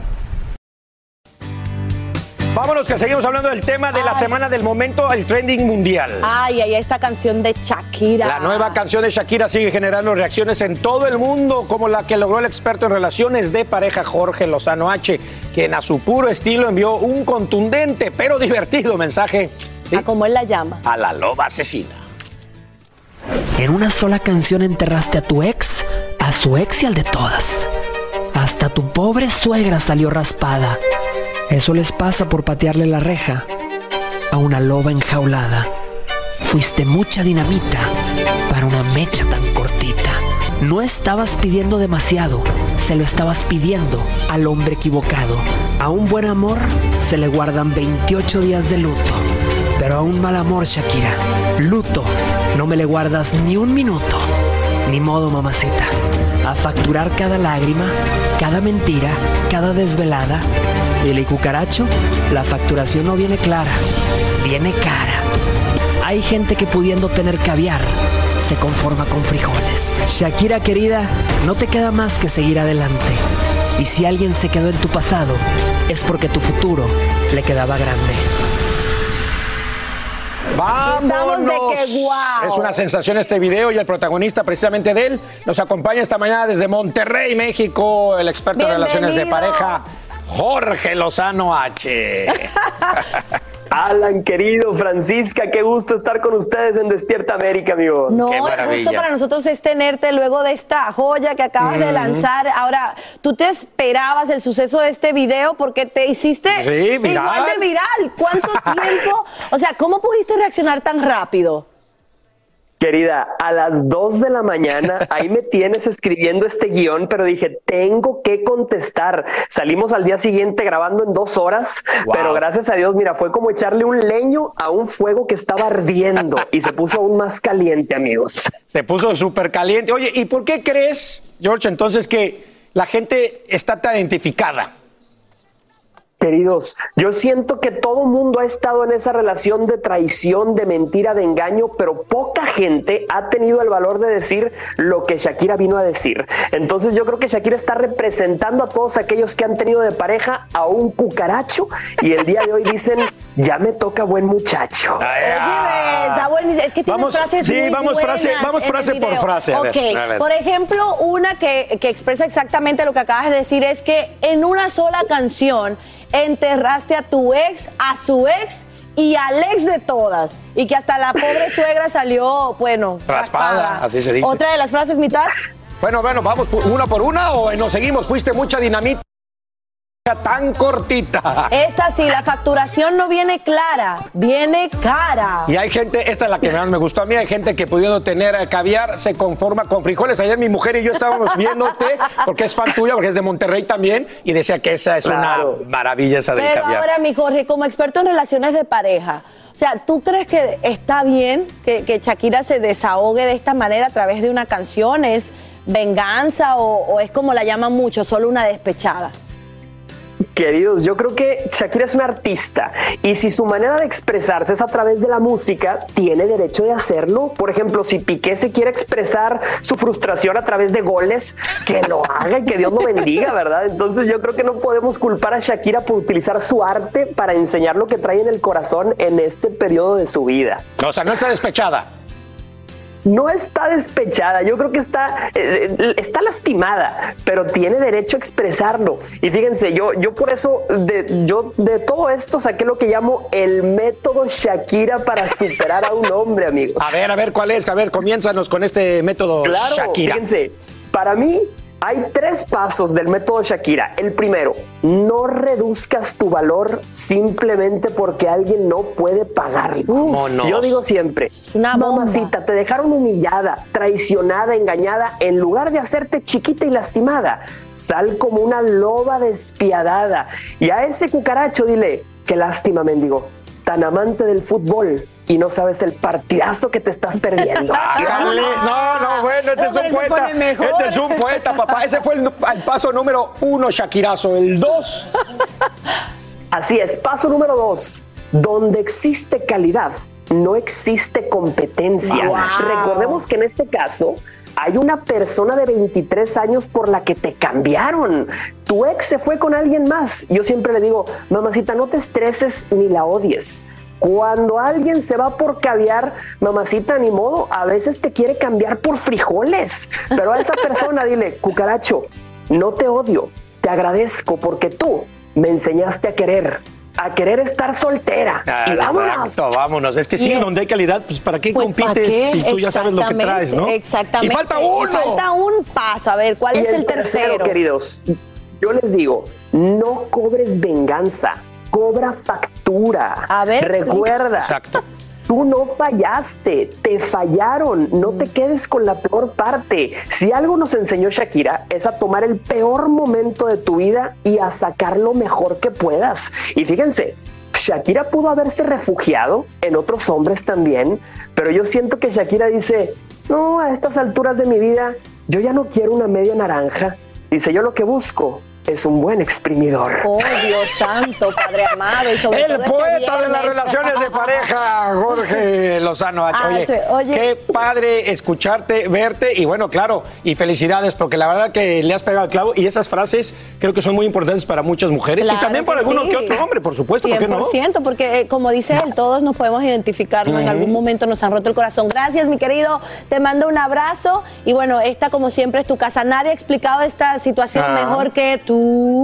Vámonos, que seguimos hablando del tema de la semana del momento, el trending mundial. Ay, esta canción de Shakira. La nueva canción de Shakira sigue generando reacciones en todo el mundo, como la que logró el experto en relaciones de pareja Jorge Lozano H, quien a su puro estilo envió un contundente pero divertido mensaje. ¿Sí? Como él la llama. A la loba asesina. En una sola canción enterraste a tu ex, a su ex y al de todas. Hasta tu pobre suegra salió raspada. Eso les pasa por patearle la reja a una loba enjaulada. Fuiste mucha dinamita para una mecha tan cortita. No estabas pidiendo demasiado, se lo estabas pidiendo al hombre equivocado. A un buen amor se le guardan 28 días de luto, pero a un mal amor, Shakira, luto, no me le guardas ni un minuto. Ni modo, mamacita, a facturar cada lágrima, cada mentira, cada desvelada. Dile, cucaracho, la facturación no viene clara, viene cara. Hay gente que pudiendo tener caviar, se conforma con frijoles. Shakira querida, no te queda más que seguir adelante. Y si alguien se quedó en tu pasado, es porque tu futuro le quedaba grande. ¡Vámonos! Estamos de que guau. Es una sensación este video y el protagonista precisamente de él nos acompaña esta mañana desde Monterrey, México, el experto en relaciones de pareja, Jorge Lozano H. Alan, querido, Francisca, qué gusto estar con ustedes en Despierta América, amigos. No, el gusto para nosotros es tenerte luego de esta joya que acabas de lanzar. Ahora, ¿tú te esperabas el suceso de este video? Porque te hiciste igual de viral. ¿Cuánto tiempo? O sea, ¿cómo pudiste reaccionar tan rápido? Querida, a las 2 de la mañana, ahí me tienes escribiendo este guión, pero dije, tengo que contestar. Salimos al día siguiente grabando en 2 horas, pero gracias a Dios, mira, fue como echarle un leño a un fuego que estaba ardiendo y se puso aún más caliente, amigos. Se puso súper caliente. Oye, ¿y por qué crees, George, entonces que la gente está tan identificada? Queridos, yo siento que todo mundo ha estado en esa relación de traición, de mentira, de engaño, pero poca gente ha tenido el valor de decir lo que Shakira vino a decir. Entonces yo creo que Shakira está representando a todos aquellos que han tenido de pareja a un cucaracho y el día de hoy dicen, ya me toca buen muchacho. Está bueno, es que tienes frases muy vamos buenas frase por frase. A ver. Por ejemplo, una que expresa exactamente lo que acabas de decir es que en una sola canción enterraste a tu ex, a su ex y al ex de todas. Y que hasta la pobre suegra salió, bueno, raspada. Así se dice. Otra de las frases, mitad. Bueno, vamos una por una o nos seguimos. Fuiste mucha dinamita. tan cortita. Esta sí, la facturación no viene clara, viene cara. Y hay gente, esta es la que más me gustó a mí, hay gente que pudiendo tener caviar se conforma con frijoles. Ayer mi mujer y yo estábamos viéndote, porque es fan tuya, porque es de Monterrey también, y decía que esa es una maravilla esa del Pero caviar. ahora, mi Jorge, como experto en relaciones de pareja, o sea, ¿tú crees que está bien que Shakira se desahogue de esta manera a través de una canción? ¿Es venganza o es como la llaman mucho, solo una despechada? Queridos, yo creo que Shakira es una artista y si su manera de expresarse es a través de la música, tiene derecho de hacerlo. Por ejemplo, si Piqué se quiere expresar su frustración a través de goles, que lo haga y que Dios lo bendiga, ¿verdad? Entonces yo creo que no podemos culpar a Shakira por utilizar su arte para enseñar lo que trae en el corazón en este periodo de su vida. O sea, no está despechada. No está despechada, yo creo que está lastimada, pero tiene derecho a expresarlo. Y fíjense, yo por eso, de todo esto saqué lo que llamo el método Shakira para superar a un hombre, amigos. A ver, ¿cuál es? A ver, comiénzanos con este método Shakira. Fíjense, para mí hay 3 pasos del método Shakira. El primero, no reduzcas tu valor simplemente porque alguien no puede pagarlo. Vámonos. Yo digo siempre, mamacita, te dejaron humillada, traicionada, engañada. En lugar de hacerte chiquita y lastimada, sal como una loba despiadada. Y a ese cucaracho dile, qué lástima, mendigo, tan amante del fútbol y no sabes el partidazo que te estás perdiendo. No, bueno, este es un poeta. Este es un poeta, papá. Ese fue el paso número 1, Shakirazo. El 2. Así es, paso número 2. Donde existe calidad, no existe competencia. Wow. Recordemos que en este caso hay una persona de 23 años por la que te cambiaron. Tu ex se fue con alguien más. Yo siempre le digo, mamacita, no te estreses ni la odies. Cuando alguien se va por caviar, mamacita, ni modo, a veces te quiere cambiar por frijoles. Pero a esa persona dile, cucaracho, no te odio, te agradezco porque tú me enseñaste a querer estar soltera. Y vámonos. Exacto, vámonos. Es que sí, donde hay calidad, pues ¿para qué Pues, compites ¿para qué? si tú ya sabes lo que traes, no? Exactamente. Y falta uno. Y falta un paso. A ver, ¿cuál Y es el tercero? Queridos, yo les digo, no cobres venganza, cobra factura. A ver, recuerda. Exacto. Tú no fallaste, te fallaron, no te quedes con la peor parte. Si algo nos enseñó Shakira es a tomar el peor momento de tu vida y a sacar lo mejor que puedas. Y fíjense, Shakira pudo haberse refugiado en otros hombres también, pero yo siento que Shakira dice, no, a estas alturas de mi vida, yo ya no quiero una media naranja. Dice, yo lo que busco es un buen exprimidor. Oh, Dios santo, Padre amado. Y sobre El todo poeta de las relaciones de pareja, Jorge Lozano H. Oye, qué padre escucharte, verte y bueno, claro, y felicidades porque la verdad que le has pegado el clavo y esas frases creo que son muy importantes para muchas mujeres y también para alguno que otro hombre, por supuesto, ¿por qué no? 100%, porque como dice él, todos nos podemos identificar, ¿no? En algún momento nos han roto el corazón. Gracias, mi querido, te mando un abrazo y bueno, esta como siempre es tu casa. Nadie ha explicado esta situación mejor que tú.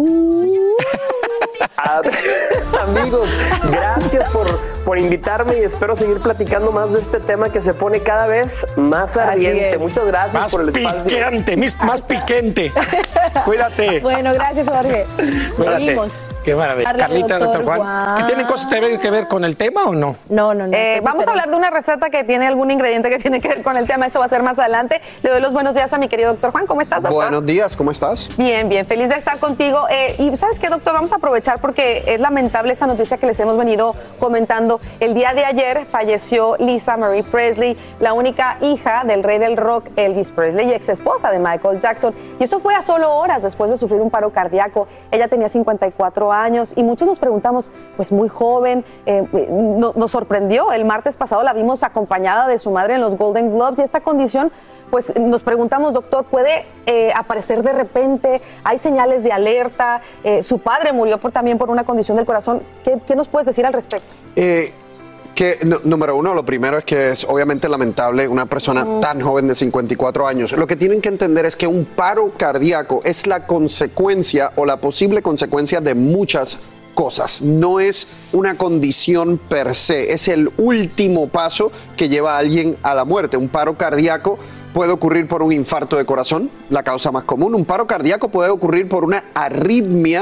Amigos, gracias por invitarme y espero seguir platicando más de este tema que se pone cada vez más ardiente. Muchas gracias más por el espacio. Más piquente. Cuídate. Bueno, gracias, Jorge. Cuídate. Seguimos. Qué maravilla. Carlita, doctor Juan. ¿Que tienen cosas que ver con el tema o no? No. Vamos a hablar de una receta que tiene algún ingrediente que tiene que ver con el tema. Eso va a ser más adelante. Le doy los buenos días a mi querido doctor Juan. ¿Cómo estás, doctor? Buenos días, ¿cómo estás? Bien, feliz de estar contigo. Y ¿sabes qué, doctor? Vamos a aprovechar porque es lamentable esta noticia que les hemos venido comentando. El día de ayer falleció Lisa Marie Presley, la única hija del rey del rock Elvis Presley y ex esposa de Michael Jackson. Y eso fue a solo horas después de sufrir un paro cardíaco. Ella tenía 54 años y muchos nos preguntamos, pues muy joven, nos sorprendió. El martes pasado la vimos acompañada de su madre en los Golden Globes y esta condición, pues nos preguntamos, doctor, ¿puede aparecer de repente? ¿Hay señales de alerta? Su padre murió también por una condición del corazón. ¿Qué nos puedes decir al respecto? Número uno, lo primero es que es obviamente lamentable una persona tan joven de 54 años. Lo que tienen que entender es que un paro cardíaco es la consecuencia o la posible consecuencia de muchas cosas. No es una condición per se, es el último paso que lleva a alguien a la muerte. Un paro cardíaco puede ocurrir por un infarto de corazón, la causa más común. Un paro cardíaco puede ocurrir por una arritmia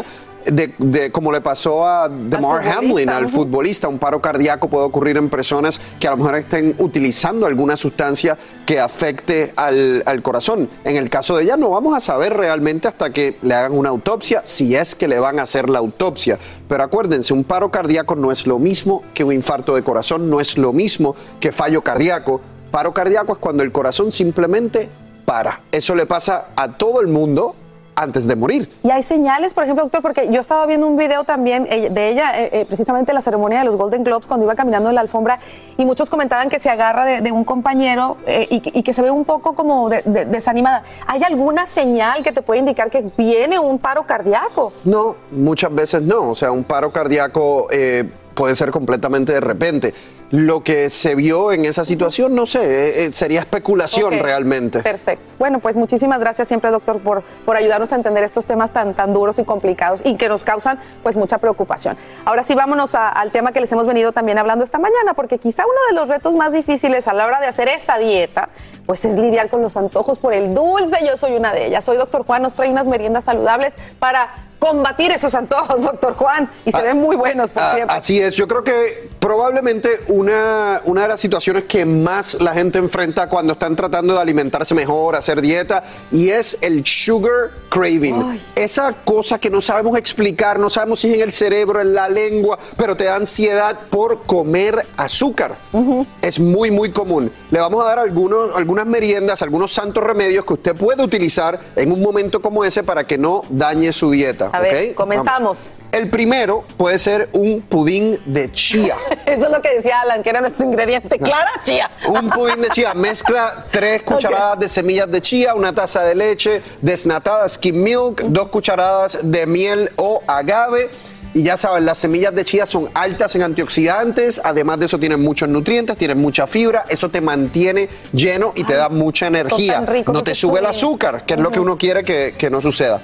como le pasó a Damar Hamlin, al futbolista. Un paro cardíaco puede ocurrir en personas que a lo mejor estén utilizando alguna sustancia que afecte al corazón. En el caso de ella no vamos a saber realmente hasta que le hagan una autopsia, si es que le van a hacer la autopsia. Pero acuérdense, un paro cardíaco no es lo mismo que un infarto de corazón, no es lo mismo que fallo cardíaco. Paro cardíaco es cuando el corazón simplemente para. Eso le pasa a todo el mundo antes de morir. Y hay señales, por ejemplo, doctor, porque yo estaba viendo un video también de ella, precisamente en la ceremonia de los Golden Globes, cuando iba caminando en la alfombra, y muchos comentaban que se agarra de un compañero y que se ve un poco como desanimada. ¿Hay alguna señal que te puede indicar que viene un paro cardíaco? No, muchas veces no. O sea, un paro cardíaco puede ser completamente de repente. Lo que se vio en esa situación, no sé, sería especulación realmente. Perfecto. Bueno, pues muchísimas gracias siempre, doctor, por ayudarnos a entender estos temas tan duros y complicados y que nos causan pues mucha preocupación. Ahora sí, vámonos al tema que les hemos venido también hablando esta mañana, porque quizá uno de los retos más difíciles a la hora de hacer esa dieta, pues es lidiar con los antojos por el dulce. Yo soy una de ellas. Soy doctor Juan, nos trae unas meriendas saludables para combatir esos antojos, doctor Juan, y se ven muy buenos, por cierto. Así es, yo creo que probablemente una de las situaciones que más la gente enfrenta cuando están tratando de alimentarse mejor, hacer dieta, y es el sugar craving. Ay. Esa cosa que no sabemos explicar, no sabemos si es en el cerebro, en la lengua, pero te da ansiedad por comer azúcar. Es muy, muy común. Le vamos a dar algunas meriendas, algunos santos remedios que usted puede utilizar en un momento como ese para que no dañe su dieta. A ver, comenzamos. Vamos. El primero puede ser un pudín de chía. Eso es lo que decía Alan, que era nuestro ingrediente. Claro, chía. Un pudín de chía. Mezcla 3 cucharadas de semillas de chía, una taza de leche desnatada, skim milk, 2 cucharadas de miel o agave. Y ya saben, las semillas de chía son altas en antioxidantes, además de eso tienen muchos nutrientes, tienen mucha fibra, eso te mantiene lleno y te da mucha energía. No te sube el azúcar, que es lo que uno quiere que no suceda.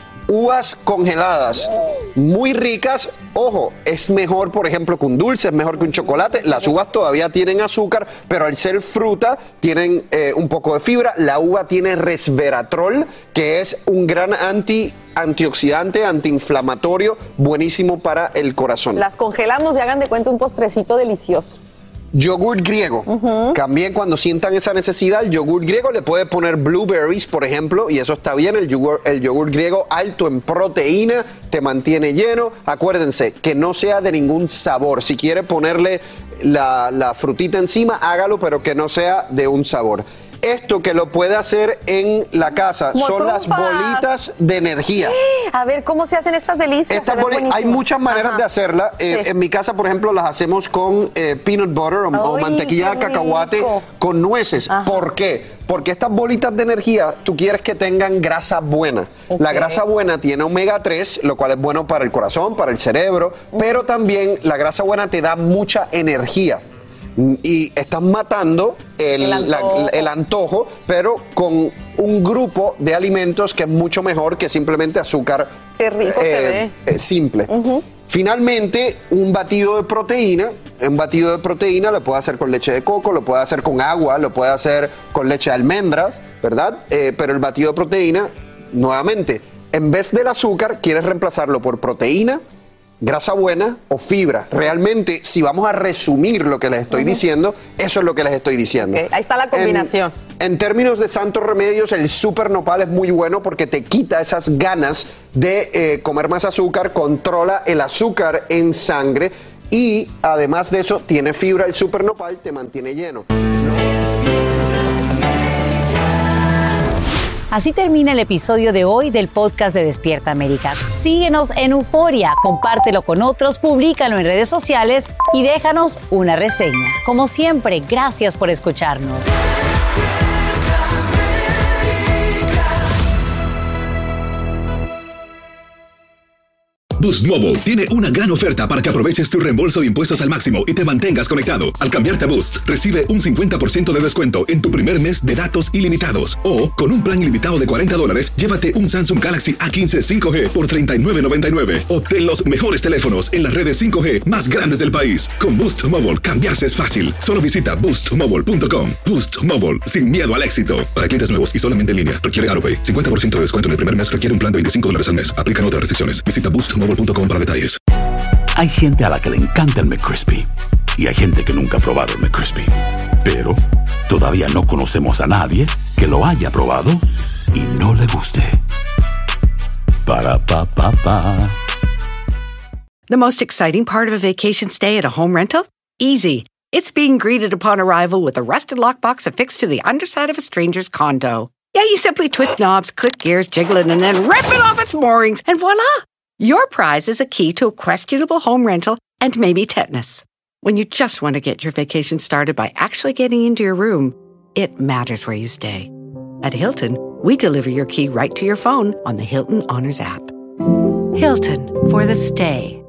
Uvas congeladas, muy ricas. Ojo, es mejor, por ejemplo, que un dulce, es mejor que un chocolate. Las uvas todavía tienen azúcar, pero al ser fruta tienen un poco de fibra. La uva tiene resveratrol, que es un gran antioxidante, antiinflamatorio, buenísimo para el corazón. Las congelamos y hagan de cuenta un postrecito delicioso. Yogur griego. También cuando sientan esa necesidad, el yogur griego le puede poner blueberries, por ejemplo, y eso está bien. El yogur griego alto en proteína, te mantiene lleno. Acuérdense que no sea de ningún sabor. Si quiere ponerle la frutita encima, hágalo, pero que no sea de un sabor. Esto que lo puede hacer en la casa son las bolitas de energía. A ver, ¿cómo se hacen estas delicias? Hay muchas maneras de hacerla. En mi casa, por ejemplo, las hacemos con peanut butter o mantequilla de cacahuate con nueces. ¿Por qué? Porque estas bolitas de energía, tú quieres que tengan grasa buena. La grasa buena tiene omega 3, lo cual es bueno para el corazón, para el cerebro, pero también la grasa buena te da mucha energía. Y estás matando el antojo, pero con un grupo de alimentos que es mucho mejor que simplemente azúcar. Qué rico se ve. Simple. Finalmente, un batido de proteína. Un batido de proteína lo puede hacer con leche de coco, lo puede hacer con agua, lo puede hacer con leche de almendras, ¿verdad? Pero el batido de proteína, nuevamente, en vez del azúcar, quieres reemplazarlo por proteína, grasa buena o fibra. Realmente, si vamos a resumir lo que les estoy diciendo, eso es lo que les estoy diciendo. Ahí está la combinación. En términos de santos remedios, el super nopal es muy bueno porque te quita esas ganas de comer más azúcar, controla el azúcar en sangre y además de eso tiene fibra. El super nopal te mantiene lleno. Así termina el episodio de hoy del podcast de Despierta América. Síguenos en Euforia, compártelo con otros, públicalo en redes sociales y déjanos una reseña. Como siempre, gracias por escucharnos. Boost Mobile tiene una gran oferta para que aproveches tu reembolso de impuestos al máximo y te mantengas conectado. Al cambiarte a Boost, recibe un 50% de descuento en tu primer mes de datos ilimitados. O, con un plan ilimitado de $40, llévate un Samsung Galaxy A15 5G por $39.99. Obtén los mejores teléfonos en las redes 5G más grandes del país. Con Boost Mobile, cambiarse es fácil. Solo visita boostmobile.com. Boost Mobile, sin miedo al éxito. Para clientes nuevos y solamente en línea, requiere AutoPay. 50% de descuento en el primer mes requiere un plan de $25 al mes. Aplican otras restricciones. Visita boostmobile.com. boostmobile.com para detalles. Hay gente a la que le encanta el McCrispy y hay gente que nunca ha probado el McCrispy. Pero todavía no conocemos a nadie que lo haya probado y no le guste. Para pa pa pa. The most exciting part of a vacation stay at a home rental? Easy. It's being greeted upon arrival with a rusted lockbox affixed to the underside of a stranger's condo. Yeah, you simply twist knobs, click gears, jiggle it, and then rip it off its moorings, and voila! Your prize is a key to a questionable home rental and maybe tetanus. When you just want to get your vacation started by actually getting into your room, it matters where you stay. At Hilton, we deliver your key right to your phone on the Hilton Honors app. Hilton, for the stay.